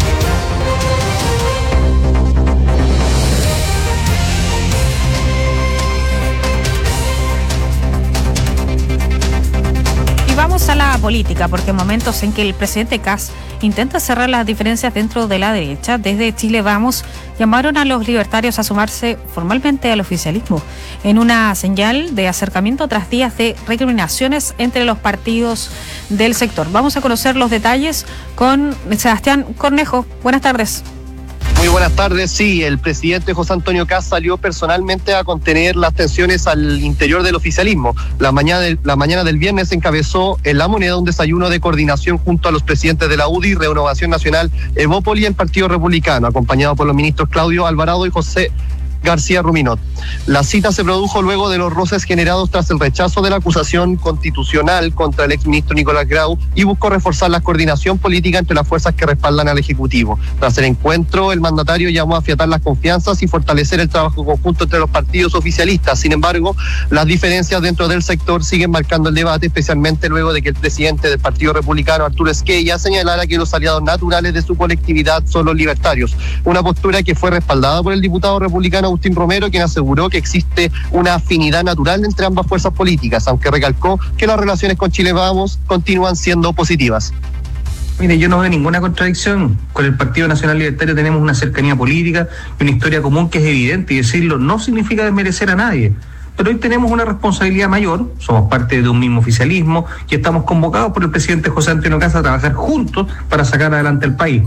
Vamos a la política, porque en momentos en que el presidente Kast intenta cerrar las diferencias dentro de la derecha, desde Chile Vamos llamaron a los libertarios a sumarse formalmente al oficialismo, en una señal de acercamiento tras días de recriminaciones entre los partidos del sector. Vamos a conocer los detalles con Sebastián Cornejo. Buenas tardes. Muy buenas tardes. Sí, el presidente José Antonio Kast salió personalmente a contener las tensiones al interior del oficialismo. La mañana del, la mañana del viernes encabezó en La Moneda un desayuno de coordinación junto a los presidentes de la U D I, Renovación Nacional, Evópoli y el Partido Republicano, acompañado por los ministros Claudio Alvarado y José García Ruminot. La cita se produjo luego de los roces generados tras el rechazo de la acusación constitucional contra el exministro Nicolás Grau y buscó reforzar la coordinación política entre las fuerzas que respaldan al Ejecutivo. Tras el encuentro, el mandatario llamó a afiatar las confianzas y fortalecer el trabajo conjunto entre los partidos oficialistas. Sin embargo, las diferencias dentro del sector siguen marcando el debate, especialmente luego de que el presidente del Partido Republicano, Arturo Esquella, señalara que los aliados naturales de su colectividad son los libertarios. Una postura que fue respaldada por el diputado republicano Agustín Romero, quien aseguró que existe una afinidad natural entre ambas fuerzas políticas, aunque recalcó que las relaciones con Chile Vamos continúan siendo positivas. Mire, yo no veo ninguna contradicción. Con el Partido Nacional Libertario tenemos una cercanía política y una historia común que es evidente, y decirlo no significa desmerecer a nadie. Pero hoy tenemos una responsabilidad mayor, somos parte de un mismo oficialismo y estamos convocados por el presidente José Antonio Kast a trabajar juntos para sacar adelante el país.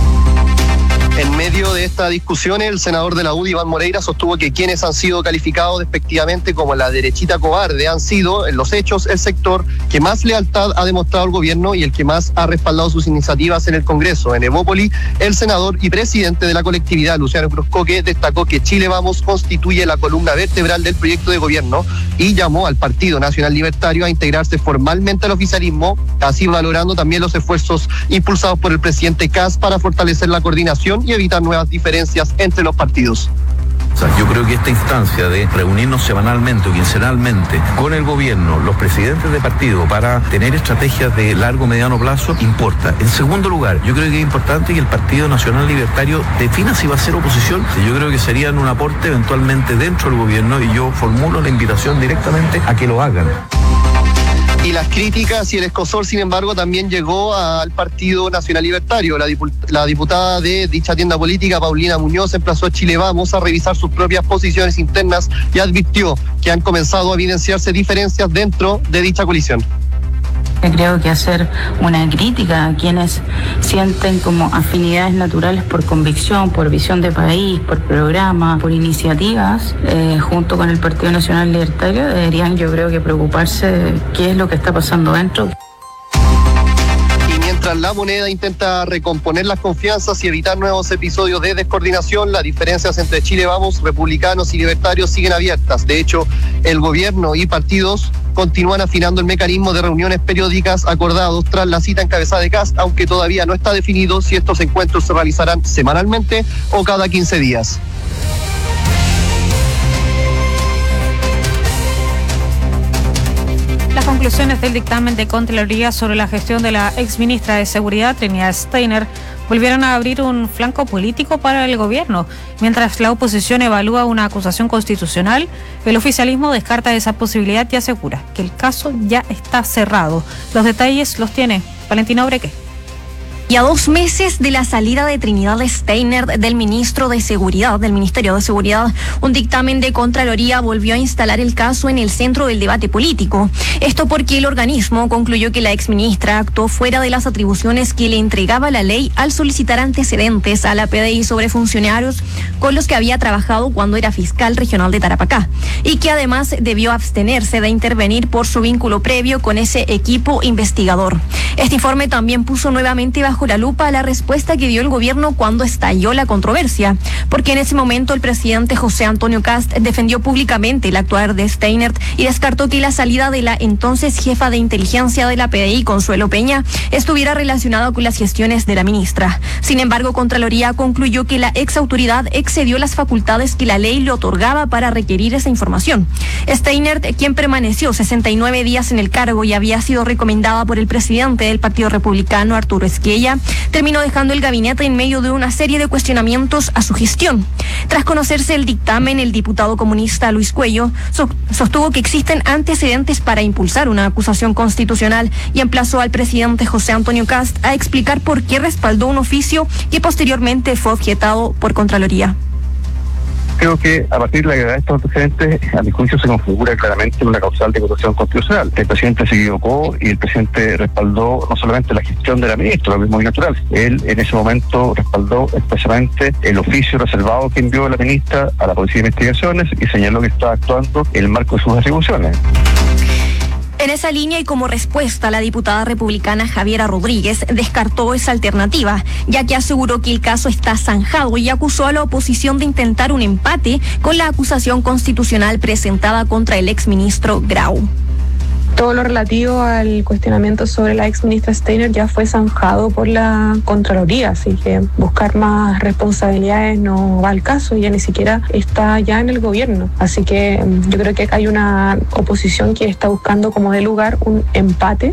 En medio de esta discusión, el senador de la U D I, Iván Moreira, sostuvo que quienes han sido calificados despectivamente como la derechita cobarde han sido, en los hechos, el sector que más lealtad ha demostrado al gobierno y el que más ha respaldado sus iniciativas en el Congreso. En Evópoli, el senador y presidente de la colectividad, Luciano Cruzcoque, destacó que Chile Vamos constituye la columna vertebral del proyecto de gobierno y llamó al Partido Nacional Libertario a integrarse formalmente al oficialismo, así valorando también los esfuerzos impulsados por el presidente Kast para fortalecer la coordinación y evitar nuevas diferencias entre los partidos. O sea, yo creo que esta instancia de reunirnos semanalmente o quincenalmente con el gobierno, los presidentes de partido, para tener estrategias de largo o mediano plazo, importa. En segundo lugar, yo creo que es importante que el Partido Nacional Libertario defina si va a ser oposición. Yo creo que serían un aporte eventualmente dentro del gobierno y yo formulo la invitación directamente a que lo hagan. Y las críticas y el escozor, sin embargo, también llegó al Partido Nacional Libertario. La, dipu- la diputada de dicha tienda política, Paulina Muñoz, emplazó a Chile Vamos a revisar sus propias posiciones internas y advirtió que han comenzado a evidenciarse diferencias dentro de dicha coalición. Creo que hacer una crítica a quienes sienten como afinidades naturales por convicción, por visión de país, por programa, por iniciativas, eh, junto con el Partido Nacional Libertario, deberían, yo creo que preocuparse de qué es lo que está pasando dentro. Mientras La Moneda intenta recomponer las confianzas y evitar nuevos episodios de descoordinación, las diferencias entre Chile Vamos, republicanos y libertarios siguen abiertas. De hecho, el gobierno y partidos continúan afinando el mecanismo de reuniones periódicas acordados tras la cita encabezada de Kast, aunque todavía no está definido si estos encuentros se realizarán semanalmente o cada quince días. Las conclusiones del dictamen de Contraloría sobre la gestión de la exministra de Seguridad, Trinidad Steiner, volvieron a abrir un flanco político para el gobierno. Mientras la oposición evalúa una acusación constitucional, el oficialismo descarta esa posibilidad y asegura que el caso ya está cerrado. Los detalles los tiene Valentina Obreque. Y a dos meses de la salida de Trinidad Steiner del ministro de Seguridad, del Ministerio de Seguridad, un dictamen de Contraloría volvió a instalar el caso en el centro del debate político. Esto porque el organismo concluyó que la exministra actuó fuera de las atribuciones que le entregaba la ley al solicitar antecedentes a la P D I sobre funcionarios con los que había trabajado cuando era fiscal regional de Tarapacá, y que además debió abstenerse de intervenir por su vínculo previo con ese equipo investigador. Este informe también puso nuevamente bajo bajo la lupa la respuesta que dio el gobierno cuando estalló la controversia, porque en ese momento el presidente José Antonio Kast defendió públicamente el actuar de Steiner y descartó que la salida de la entonces jefa de inteligencia de la P D I, Consuelo Peña, estuviera relacionada con las gestiones de la ministra. Sin embargo, Contraloría concluyó que la ex autoridad excedió las facultades que la ley le otorgaba para requerir esa información. Steiner, quien permaneció sesenta y nueve días en el cargo y había sido recomendada por el presidente del Partido Republicano, Arturo Esquella, terminó dejando el gabinete en medio de una serie de cuestionamientos a su gestión. Tras conocerse el dictamen, el diputado comunista Luis Cuello sostuvo que existen antecedentes para impulsar una acusación constitucional y emplazó al presidente José Antonio Kast a explicar por qué respaldó un oficio que posteriormente fue objetado por Contraloría. Creo que a partir de la gravedad de estos antecedentes, a mi juicio se configura claramente una causal de acusación constitucional. El presidente se equivocó y el presidente respaldó no solamente la gestión de la ministra, lo mismo y natural. Él en ese momento respaldó expresamente el oficio reservado que envió la ministra a la Policía de Investigaciones y señaló que estaba actuando en el marco de sus atribuciones. En esa línea y como respuesta, la diputada republicana Javiera Rodríguez descartó esa alternativa, ya que aseguró que el caso está zanjado y acusó a la oposición de intentar un empate con la acusación constitucional presentada contra el exministro Grau. Todo lo relativo al cuestionamiento sobre la ex ministra Steiner ya fue zanjado por la Contraloría, así que buscar más responsabilidades no va al caso, ya ni siquiera está ya en el gobierno. Así que yo creo que hay una oposición que está buscando como de lugar un empate.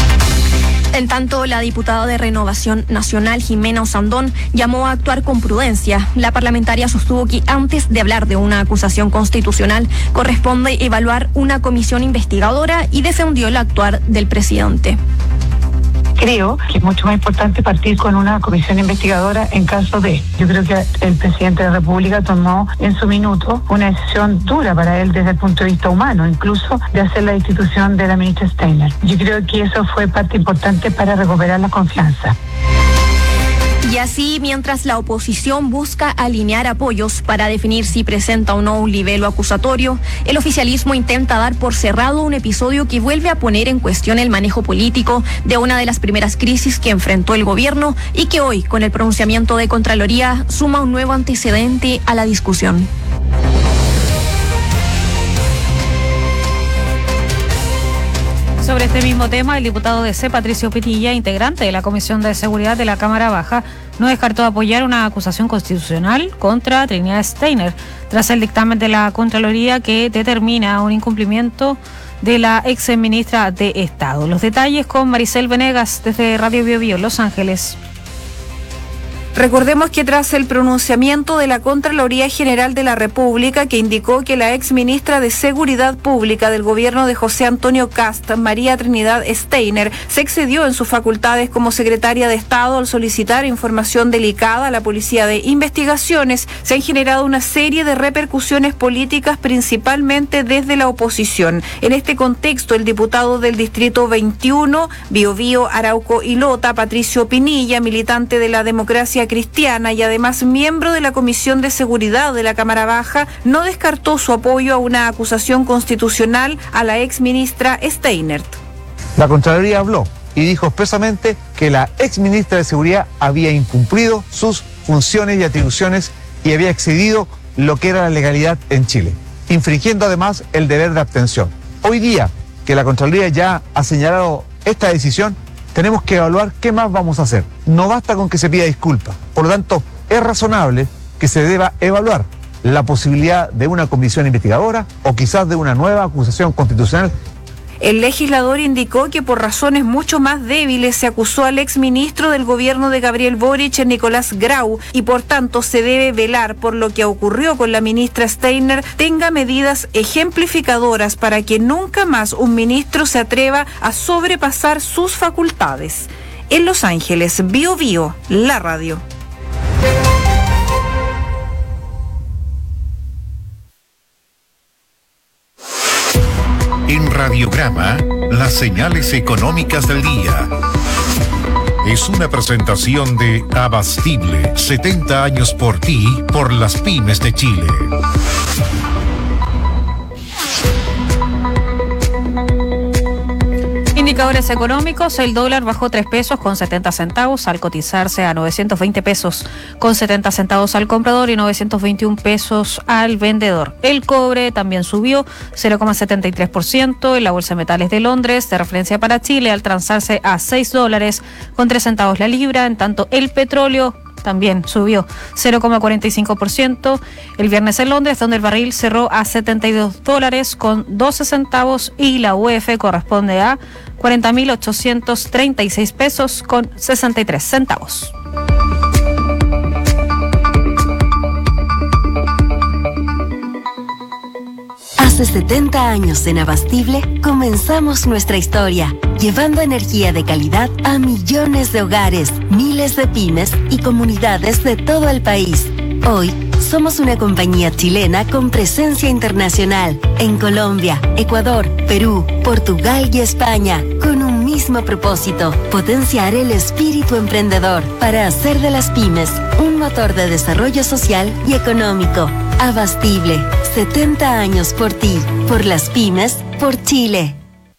En tanto, la diputada de Renovación Nacional, Jimena Osandón, llamó a actuar con prudencia. La parlamentaria sostuvo que antes de hablar de una acusación constitucional, corresponde evaluar una comisión investigadora y defendió el actuar del presidente. Creo que es mucho más importante partir con una comisión investigadora en caso de. Yo creo que el presidente de la República tomó en su minuto una decisión dura para él desde el punto de vista humano, incluso de hacer la destitución de la ministra Steiner. Yo creo que eso fue parte importante para recuperar la confianza. Y así, mientras la oposición busca alinear apoyos para definir si presenta o no un libelo acusatorio, el oficialismo intenta dar por cerrado un episodio que vuelve a poner en cuestión el manejo político de una de las primeras crisis que enfrentó el gobierno y que hoy, con el pronunciamiento de Contraloría, suma un nuevo antecedente a la discusión. Sobre este mismo tema, el diputado D C, Patricio Pinilla, integrante de la Comisión de Seguridad de la Cámara Baja, no descartó apoyar una acusación constitucional contra Trinidad Steiner, tras el dictamen de la Contraloría que determina un incumplimiento de la ex ministra de Estado. Los detalles con Maricel Venegas desde Radio Bio Bio, Los Ángeles. Recordemos que tras el pronunciamiento de la Contraloría General de la República, que indicó que la ex ministra de Seguridad Pública del gobierno de José Antonio Kast, María Trinidad Steiner, se excedió en sus facultades como secretaria de Estado al solicitar información delicada a la Policía de Investigaciones, se han generado una serie de repercusiones políticas, principalmente desde la oposición. En este contexto, el diputado del Distrito veintiuno, Biobío, Arauco y Lota, Patricio Pinilla, militante de la Democracia Cristiana y además miembro de la Comisión de Seguridad de la Cámara Baja, no descartó su apoyo a una acusación constitucional a la ex ministra Steiner. La Contraloría habló y dijo expresamente que la exministra de Seguridad había incumplido sus funciones y atribuciones y había excedido lo que era la legalidad en Chile, infringiendo además el deber de abstención. Hoy día, que la Contraloría ya ha señalado esta decisión, tenemos que evaluar qué más vamos a hacer. No basta con que se pida disculpas. Por lo tanto, es razonable que se deba evaluar la posibilidad de una comisión investigadora o quizás de una nueva acusación constitucional. El legislador indicó que por razones mucho más débiles se acusó al exministro del gobierno de Gabriel Boric, Nicolás Grau, y por tanto se debe velar por lo que ocurrió con la ministra Steiner, tenga medidas ejemplificadoras para que nunca más un ministro se atreva a sobrepasar sus facultades. En Los Ángeles, Bio Bio, la radio. En Radiograma, las señales económicas del día. Es una presentación de Abastible, setenta años por ti, por las pymes de Chile. Indicadores económicos, el dólar bajó tres pesos con setenta centavos al cotizarse a novecientos veinte pesos con setenta centavos al comprador y novecientos veintiún pesos al vendedor. El cobre también subió cero coma setenta y tres por ciento en la Bolsa de Metales de Londres, de referencia para Chile, al transarse a seis dólares con tres centavos la libra. En tanto, el petróleo también subió cero coma cuarenta y cinco por ciento el viernes en Londres, donde el barril cerró a setenta y dos dólares con doce centavos y la U F corresponde a cuarenta mil ochocientos treinta y seis pesos con sesenta y tres centavos. Hace setenta años en Abastible comenzamos nuestra historia, llevando energía de calidad a millones de hogares, miles de pymes y comunidades de todo el país. Hoy somos una compañía chilena con presencia internacional en Colombia, Ecuador, Perú, Portugal y España, con un mismo propósito: potenciar el espíritu emprendedor para hacer de las pymes un motor de desarrollo social y económico. Abastible, setenta años por ti, por las pymes, por Chile.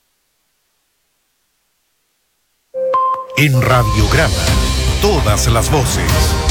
En Radiograma, todas las voces.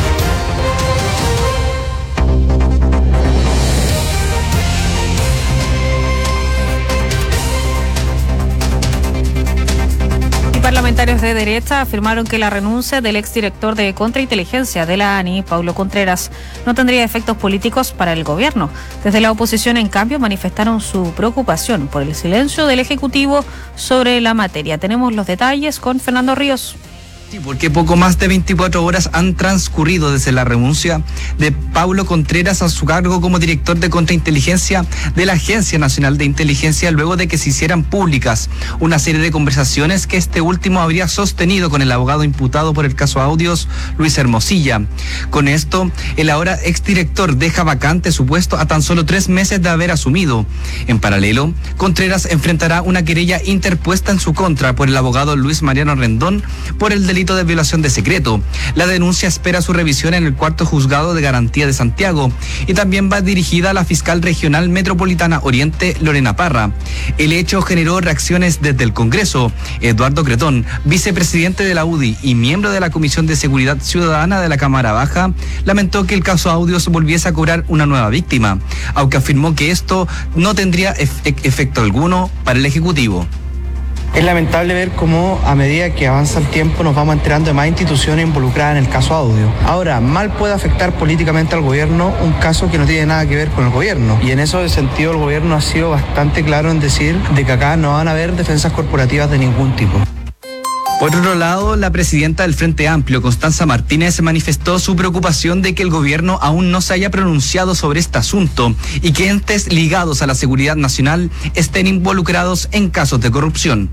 Parlamentarios de derecha afirmaron que la renuncia del exdirector de Contrainteligencia de la A N I, Paulo Contreras, no tendría efectos políticos para el gobierno. Desde la oposición, en cambio, manifestaron su preocupación por el silencio del Ejecutivo sobre la materia. Tenemos los detalles con Fernando Ríos. Sí, porque poco más de veinticuatro horas han transcurrido desde la renuncia de Paulo Contreras a su cargo como director de Contrainteligencia de la Agencia Nacional de Inteligencia, luego de que se hicieran públicas una serie de conversaciones que este último habría sostenido con el abogado imputado por el caso Audios, Luis Hermosilla. Con esto, el ahora exdirector deja vacante su puesto a tan solo tres meses de haber asumido. En paralelo, Contreras enfrentará una querella interpuesta en su contra por el abogado Luis Mariano Rendón por el delito de violación de secreto. La denuncia espera su revisión en el cuarto juzgado de garantía de Santiago y también va dirigida a la fiscal regional metropolitana Oriente, Lorena Parra. El hecho generó reacciones desde el Congreso. Eduardo Cretón, vicepresidente de la U D I y miembro de la Comisión de Seguridad Ciudadana de la Cámara Baja, lamentó que el caso Audios volviese a cobrar una nueva víctima, aunque afirmó que esto no tendría ef- efecto alguno para el Ejecutivo. Es lamentable ver cómo a medida que avanza el tiempo nos vamos enterando de más instituciones involucradas en el caso Audio. Ahora, mal puede afectar políticamente al gobierno un caso que no tiene nada que ver con el gobierno. Y en ese sentido el gobierno ha sido bastante claro en decir de que acá no van a haber defensas corporativas de ningún tipo. Por otro lado, la presidenta del Frente Amplio, Constanza Martínez, manifestó su preocupación de que el gobierno aún no se haya pronunciado sobre este asunto y que entes ligados a la seguridad nacional estén involucrados en casos de corrupción.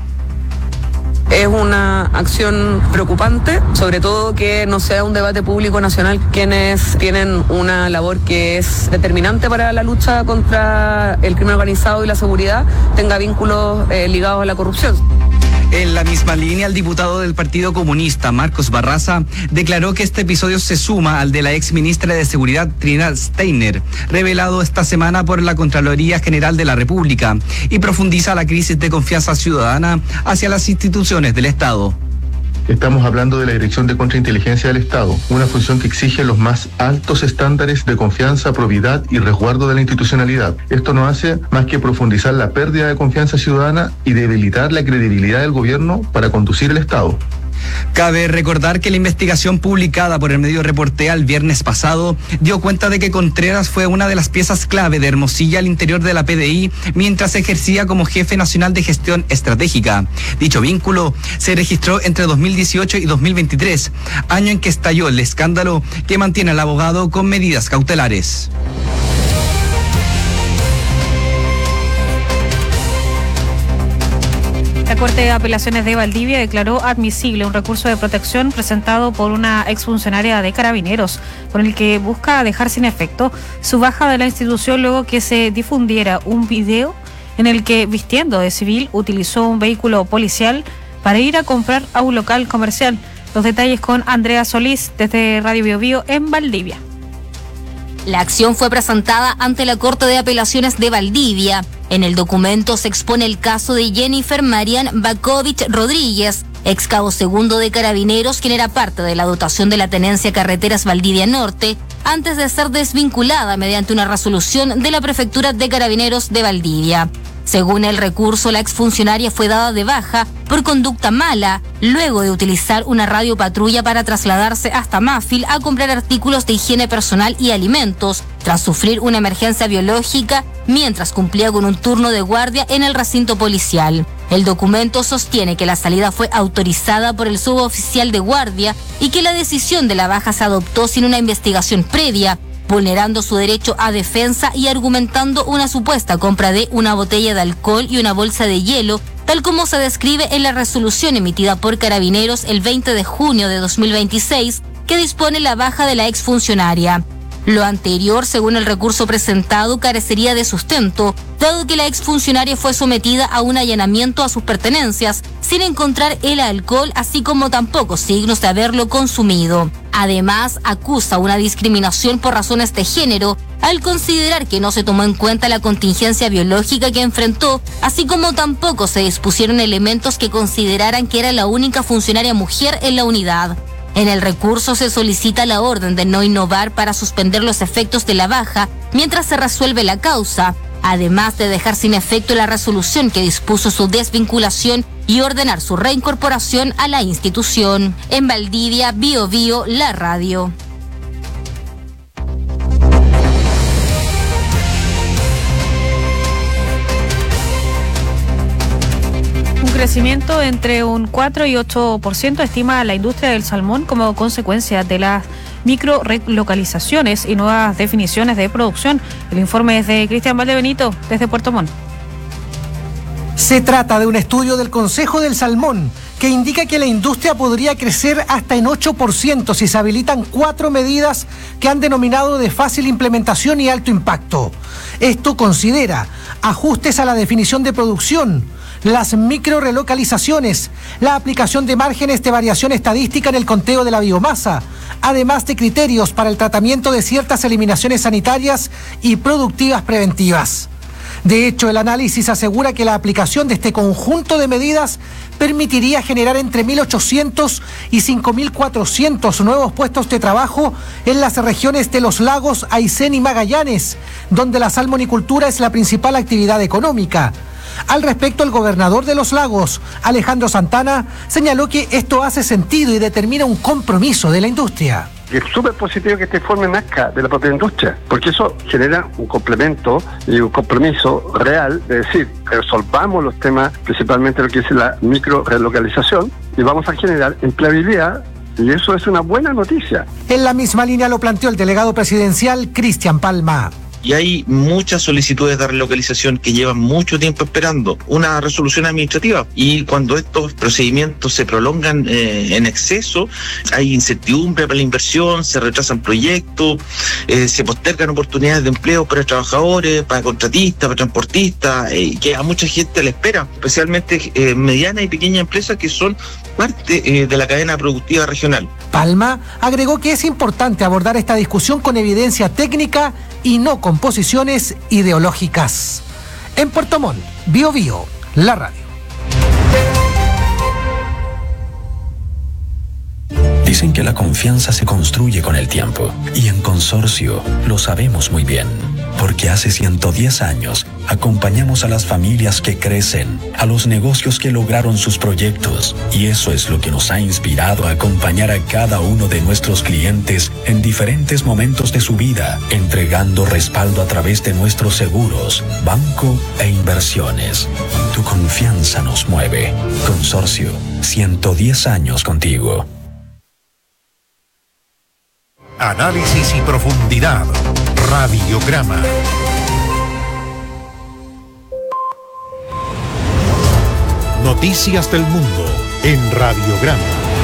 Es una acción preocupante, sobre todo que no sea un debate público nacional. Quienes tienen una labor que es determinante para la lucha contra el crimen organizado y la seguridad tenga vínculos eh, ligados a la corrupción. En la misma línea, el diputado del Partido Comunista, Marcos Barraza, declaró que este episodio se suma al de la ex ministra de Seguridad, Trinidad Steiner, revelado esta semana por la Contraloría General de la República, y profundiza la crisis de confianza ciudadana hacia las instituciones del Estado. Estamos hablando de la Dirección de Contrainteligencia del Estado, una función que exige los más altos estándares de confianza, probidad y resguardo de la institucionalidad. Esto no hace más que profundizar la pérdida de confianza ciudadana y debilitar la credibilidad del gobierno para conducir el Estado. Cabe recordar que la investigación publicada por el medio Reportea el viernes pasado dio cuenta de que Contreras fue una de las piezas clave de Hermosilla al interior de la P D I mientras ejercía como jefe nacional de gestión estratégica. Dicho vínculo se registró entre dos mil dieciocho y dos mil veintitrés, año en que estalló el escándalo que mantiene al abogado con medidas cautelares. La Corte de Apelaciones de Valdivia declaró admisible un recurso de protección presentado por una exfuncionaria de Carabineros, con el que busca dejar sin efecto su baja de la institución luego que se difundiera un video en el que, vistiendo de civil, utilizó un vehículo policial para ir a comprar a un local comercial. Los detalles con Andrea Solís desde Radio Bio Bio en Valdivia. La acción fue presentada ante la Corte de Apelaciones de Valdivia. En el documento se expone el caso de Jennifer Marian Bakovich Rodríguez, ex cabo segundo de Carabineros, quien era parte de la dotación de la Tenencia Carreteras Valdivia Norte, antes de ser desvinculada mediante una resolución de la Prefectura de Carabineros de Valdivia. Según el recurso, la exfuncionaria fue dada de baja por conducta mala, luego de utilizar una radiopatrulla para trasladarse hasta Mafil a comprar artículos de higiene personal y alimentos, tras sufrir una emergencia biológica mientras cumplía con un turno de guardia en el recinto policial. El documento sostiene que la salida fue autorizada por el suboficial de guardia y que la decisión de la baja se adoptó sin una investigación previa, vulnerando su derecho a defensa y argumentando una supuesta compra de una botella de alcohol y una bolsa de hielo, tal como se describe en la resolución emitida por Carabineros el veinte de junio de dos mil veintiséis, que dispone la baja de la exfuncionaria. Lo anterior, según el recurso presentado, carecería de sustento, dado que la exfuncionaria fue sometida a un allanamiento a sus pertenencias, sin encontrar el alcohol, así como tampoco signos de haberlo consumido. Además, acusa una discriminación por razones de género, al considerar que no se tomó en cuenta la contingencia biológica que enfrentó, así como tampoco se dispusieron elementos que consideraran que era la única funcionaria mujer en la unidad. En el recurso se solicita la orden de no innovar para suspender los efectos de la baja mientras se resuelve la causa, además de dejar sin efecto la resolución que dispuso su desvinculación y ordenar su reincorporación a la institución. En Valdivia, Bio Bio, la radio. Crecimiento entre un cuatro y ocho por ciento estima la industria del salmón como consecuencia de las micro relocalizaciones y nuevas definiciones de producción. El informe es de Cristian Valdebenito desde Puerto Montt. Se trata de un estudio del Consejo del Salmón que indica que la industria podría crecer hasta en ocho por ciento si se habilitan cuatro medidas que han denominado de fácil implementación y alto impacto. Esto considera ajustes a la definición de producción, las microrelocalizaciones, la aplicación de márgenes de variación estadística en el conteo de la biomasa, además de criterios para el tratamiento de ciertas eliminaciones sanitarias y productivas preventivas. De hecho, el análisis asegura que la aplicación de este conjunto de medidas permitiría generar entre mil ochocientos y cinco mil cuatrocientos nuevos puestos de trabajo en las regiones de los lagos Aysén y Magallanes, donde la salmonicultura es la principal actividad económica. Al respecto, el gobernador de los lagos, Alejandro Santana, señaló que esto hace sentido y determina un compromiso de la industria. Es súper positivo que este informe nazca de la propia industria, porque eso genera un complemento y un compromiso real de decir, resolvamos los temas, principalmente lo que es la micro relocalización, y vamos a generar empleabilidad, y eso es una buena noticia. En la misma línea lo planteó el delegado presidencial Cristian Palma. y hay muchas solicitudes de relocalización que llevan mucho tiempo esperando una resolución administrativa, y cuando estos procedimientos se prolongan eh, en exceso, hay incertidumbre para la inversión, se retrasan proyectos, eh, se postergan oportunidades de empleo para trabajadores, para contratistas, para transportistas, eh, que a mucha gente le espera, especialmente eh, medianas y pequeñas empresas que son parte eh, de la cadena productiva regional. Palma agregó que es importante abordar esta discusión con evidencia técnica y no con posiciones ideológicas. En Puerto Montt, Bio Bio, la radio. Dicen que la confianza se construye con el tiempo, y en Consorcio lo sabemos muy bien, porque hace ciento diez años acompañamos a las familias que crecen, a los negocios que lograron sus proyectos, y eso es lo que nos ha inspirado a acompañar a cada uno de nuestros clientes en diferentes momentos de su vida, entregando respaldo a través de nuestros seguros, banco e inversiones. Tu confianza nos mueve. Consorcio, ciento diez años contigo. Análisis y profundidad. Radiograma. Noticias del mundo en Radiograma.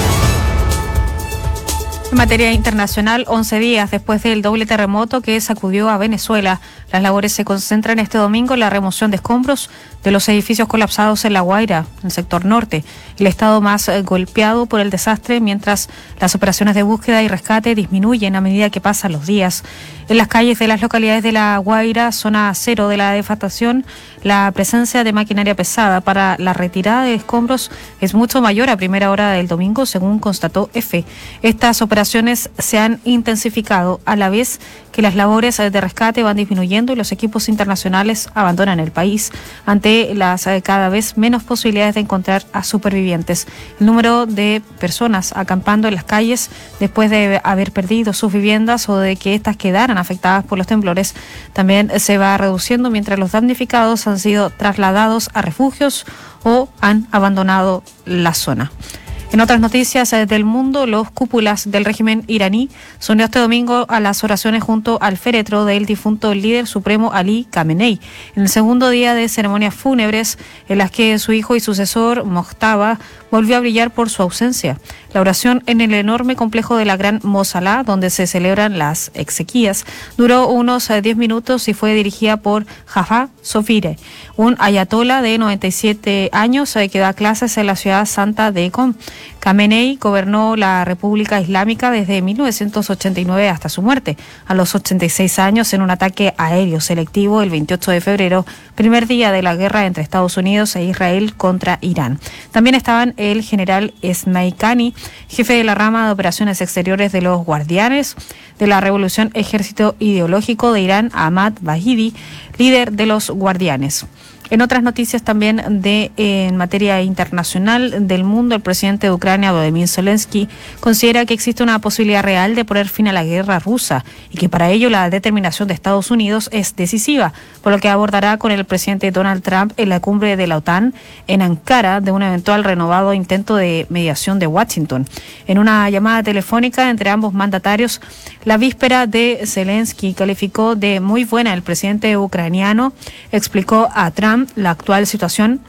En materia internacional, once días después del doble terremoto que sacudió a Venezuela, las labores se concentran este domingo en la remoción de escombros de los edificios colapsados en La Guaira, en el sector norte, el estado más golpeado por el desastre, mientras las operaciones de búsqueda y rescate disminuyen a medida que pasan los días. En las calles de las localidades de La Guaira, zona cero de la devastación, la presencia de maquinaria pesada para la retirada de escombros es mucho mayor a primera hora del domingo, según constató EFE. Estas operaciones se han intensificado a la vez que las labores de rescate van disminuyendo y los equipos internacionales abandonan el país ante las cada vez menos posibilidades de encontrar a supervivientes. El número de personas acampando en las calles después de haber perdido sus viviendas o de que éstas quedaran afectadas por los temblores también se va reduciendo, mientras los damnificados han sido trasladados a refugios o han abandonado la zona. En otras noticias del mundo, los cúpulas del régimen iraní se unió este domingo a las oraciones junto al féretro del difunto líder supremo Ali Khamenei, en el segundo día de ceremonias fúnebres en las que su hijo y sucesor Mojtaba volvió a brillar por su ausencia. La oración en el enorme complejo de la Gran Mosala, donde se celebran las exequias, duró unos diez minutos y fue dirigida por Jafar Sofire, un ayatola de noventa y siete años que da clases en la ciudad santa de Qom. Khamenei gobernó la República Islámica desde mil novecientos ochenta y nueve hasta su muerte, a los ochenta y seis años, en un ataque aéreo selectivo el veintiocho de febrero, primer día de la guerra entre Estados Unidos e Israel contra Irán. También estaban el general Esmail Qani, jefe de la rama de operaciones exteriores de los Guardianes de la Revolución Ejército Ideológico de Irán, Ahmad Vahidi, líder de los Guardianes. En otras noticias también de eh, en materia internacional del mundo, el presidente de Ucrania, Volodymyr Zelensky, considera que existe una posibilidad real de poner fin a la guerra rusa y que para ello la determinación de Estados Unidos es decisiva, por lo que abordará con el presidente Donald Trump en la cumbre de la OTAN en Ankara de un eventual renovado intento de mediación de Washington. En una llamada telefónica entre ambos mandatarios, la víspera de Zelensky calificó de muy buena el presidente ucraniano, explicó a Trump la actual situación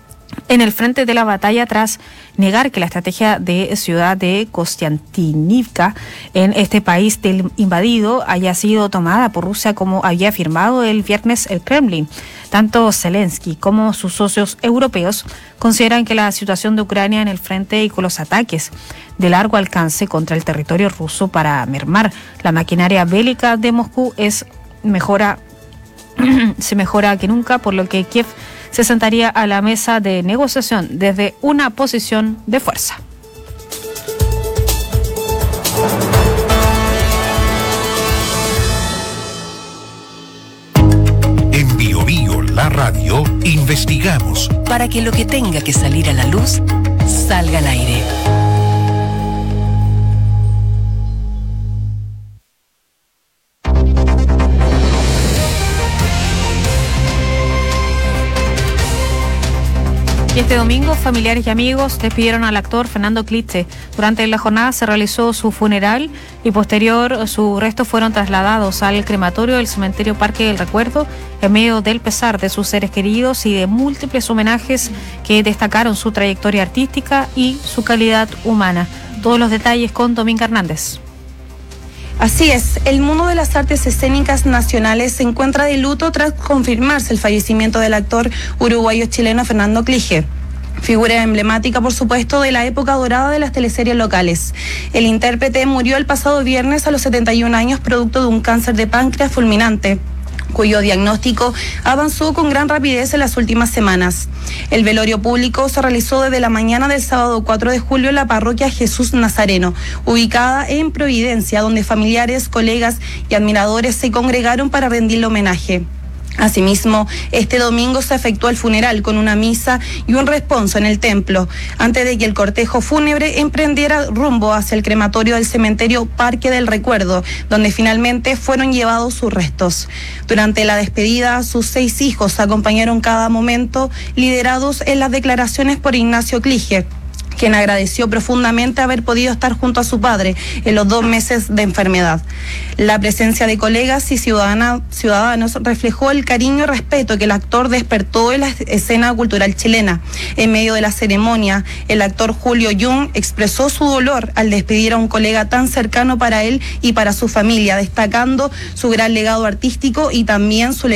en el frente de la batalla tras negar que la estrategia de ciudad de Kostiantynivka en este país del invadido haya sido tomada por Rusia como había afirmado el viernes el Kremlin. Tanto Zelensky como sus socios europeos consideran que la situación de Ucrania en el frente y con los ataques de largo alcance contra el territorio ruso para mermar la maquinaria bélica de Moscú es mejora se mejora que nunca, por lo que Kiev se sentaría a la mesa de negociación desde una posición de fuerza. En Bio Bio, la radio, investigamos para que lo que tenga que salir a la luz salga al aire. Y Este domingo, familiares y amigos despidieron al actor Fernando Cliche. Durante la jornada se realizó su funeral y posterior sus restos fueron trasladados al crematorio del cementerio Parque del Recuerdo en medio del pesar de sus seres queridos y de múltiples homenajes que destacaron su trayectoria artística y su calidad humana. Todos los detalles con Dominga Hernández. Así es, el mundo de las artes escénicas nacionales se encuentra de luto tras confirmarse el fallecimiento del actor uruguayo-chileno Fernando Cliche. Figura emblemática, por supuesto, de la época dorada de las teleseries locales. El intérprete murió el pasado viernes a los setenta y un años producto de un cáncer de páncreas fulminante, cuyo diagnóstico avanzó con gran rapidez en las últimas semanas. El velorio público se realizó desde la mañana del sábado cuatro de julio en la parroquia Jesús Nazareno, ubicada en Providencia, donde familiares, colegas y admiradores se congregaron para rendirle homenaje. Asimismo, este domingo se efectuó el funeral con una misa y un responso en el templo, antes de que el cortejo fúnebre emprendiera rumbo hacia el crematorio del cementerio Parque del Recuerdo, donde finalmente fueron llevados sus restos. Durante la despedida, sus seis hijos acompañaron cada momento, liderados en las declaraciones por Ignacio Cliche, quien agradeció profundamente haber podido estar junto a su padre en los dos meses de enfermedad. La presencia de colegas y ciudadana, ciudadanos reflejó el cariño y respeto que el actor despertó en la escena cultural chilena. En medio de la ceremonia, el actor Julio Jung expresó su dolor al despedir a un colega tan cercano para él y para su familia, destacando su gran legado artístico y también su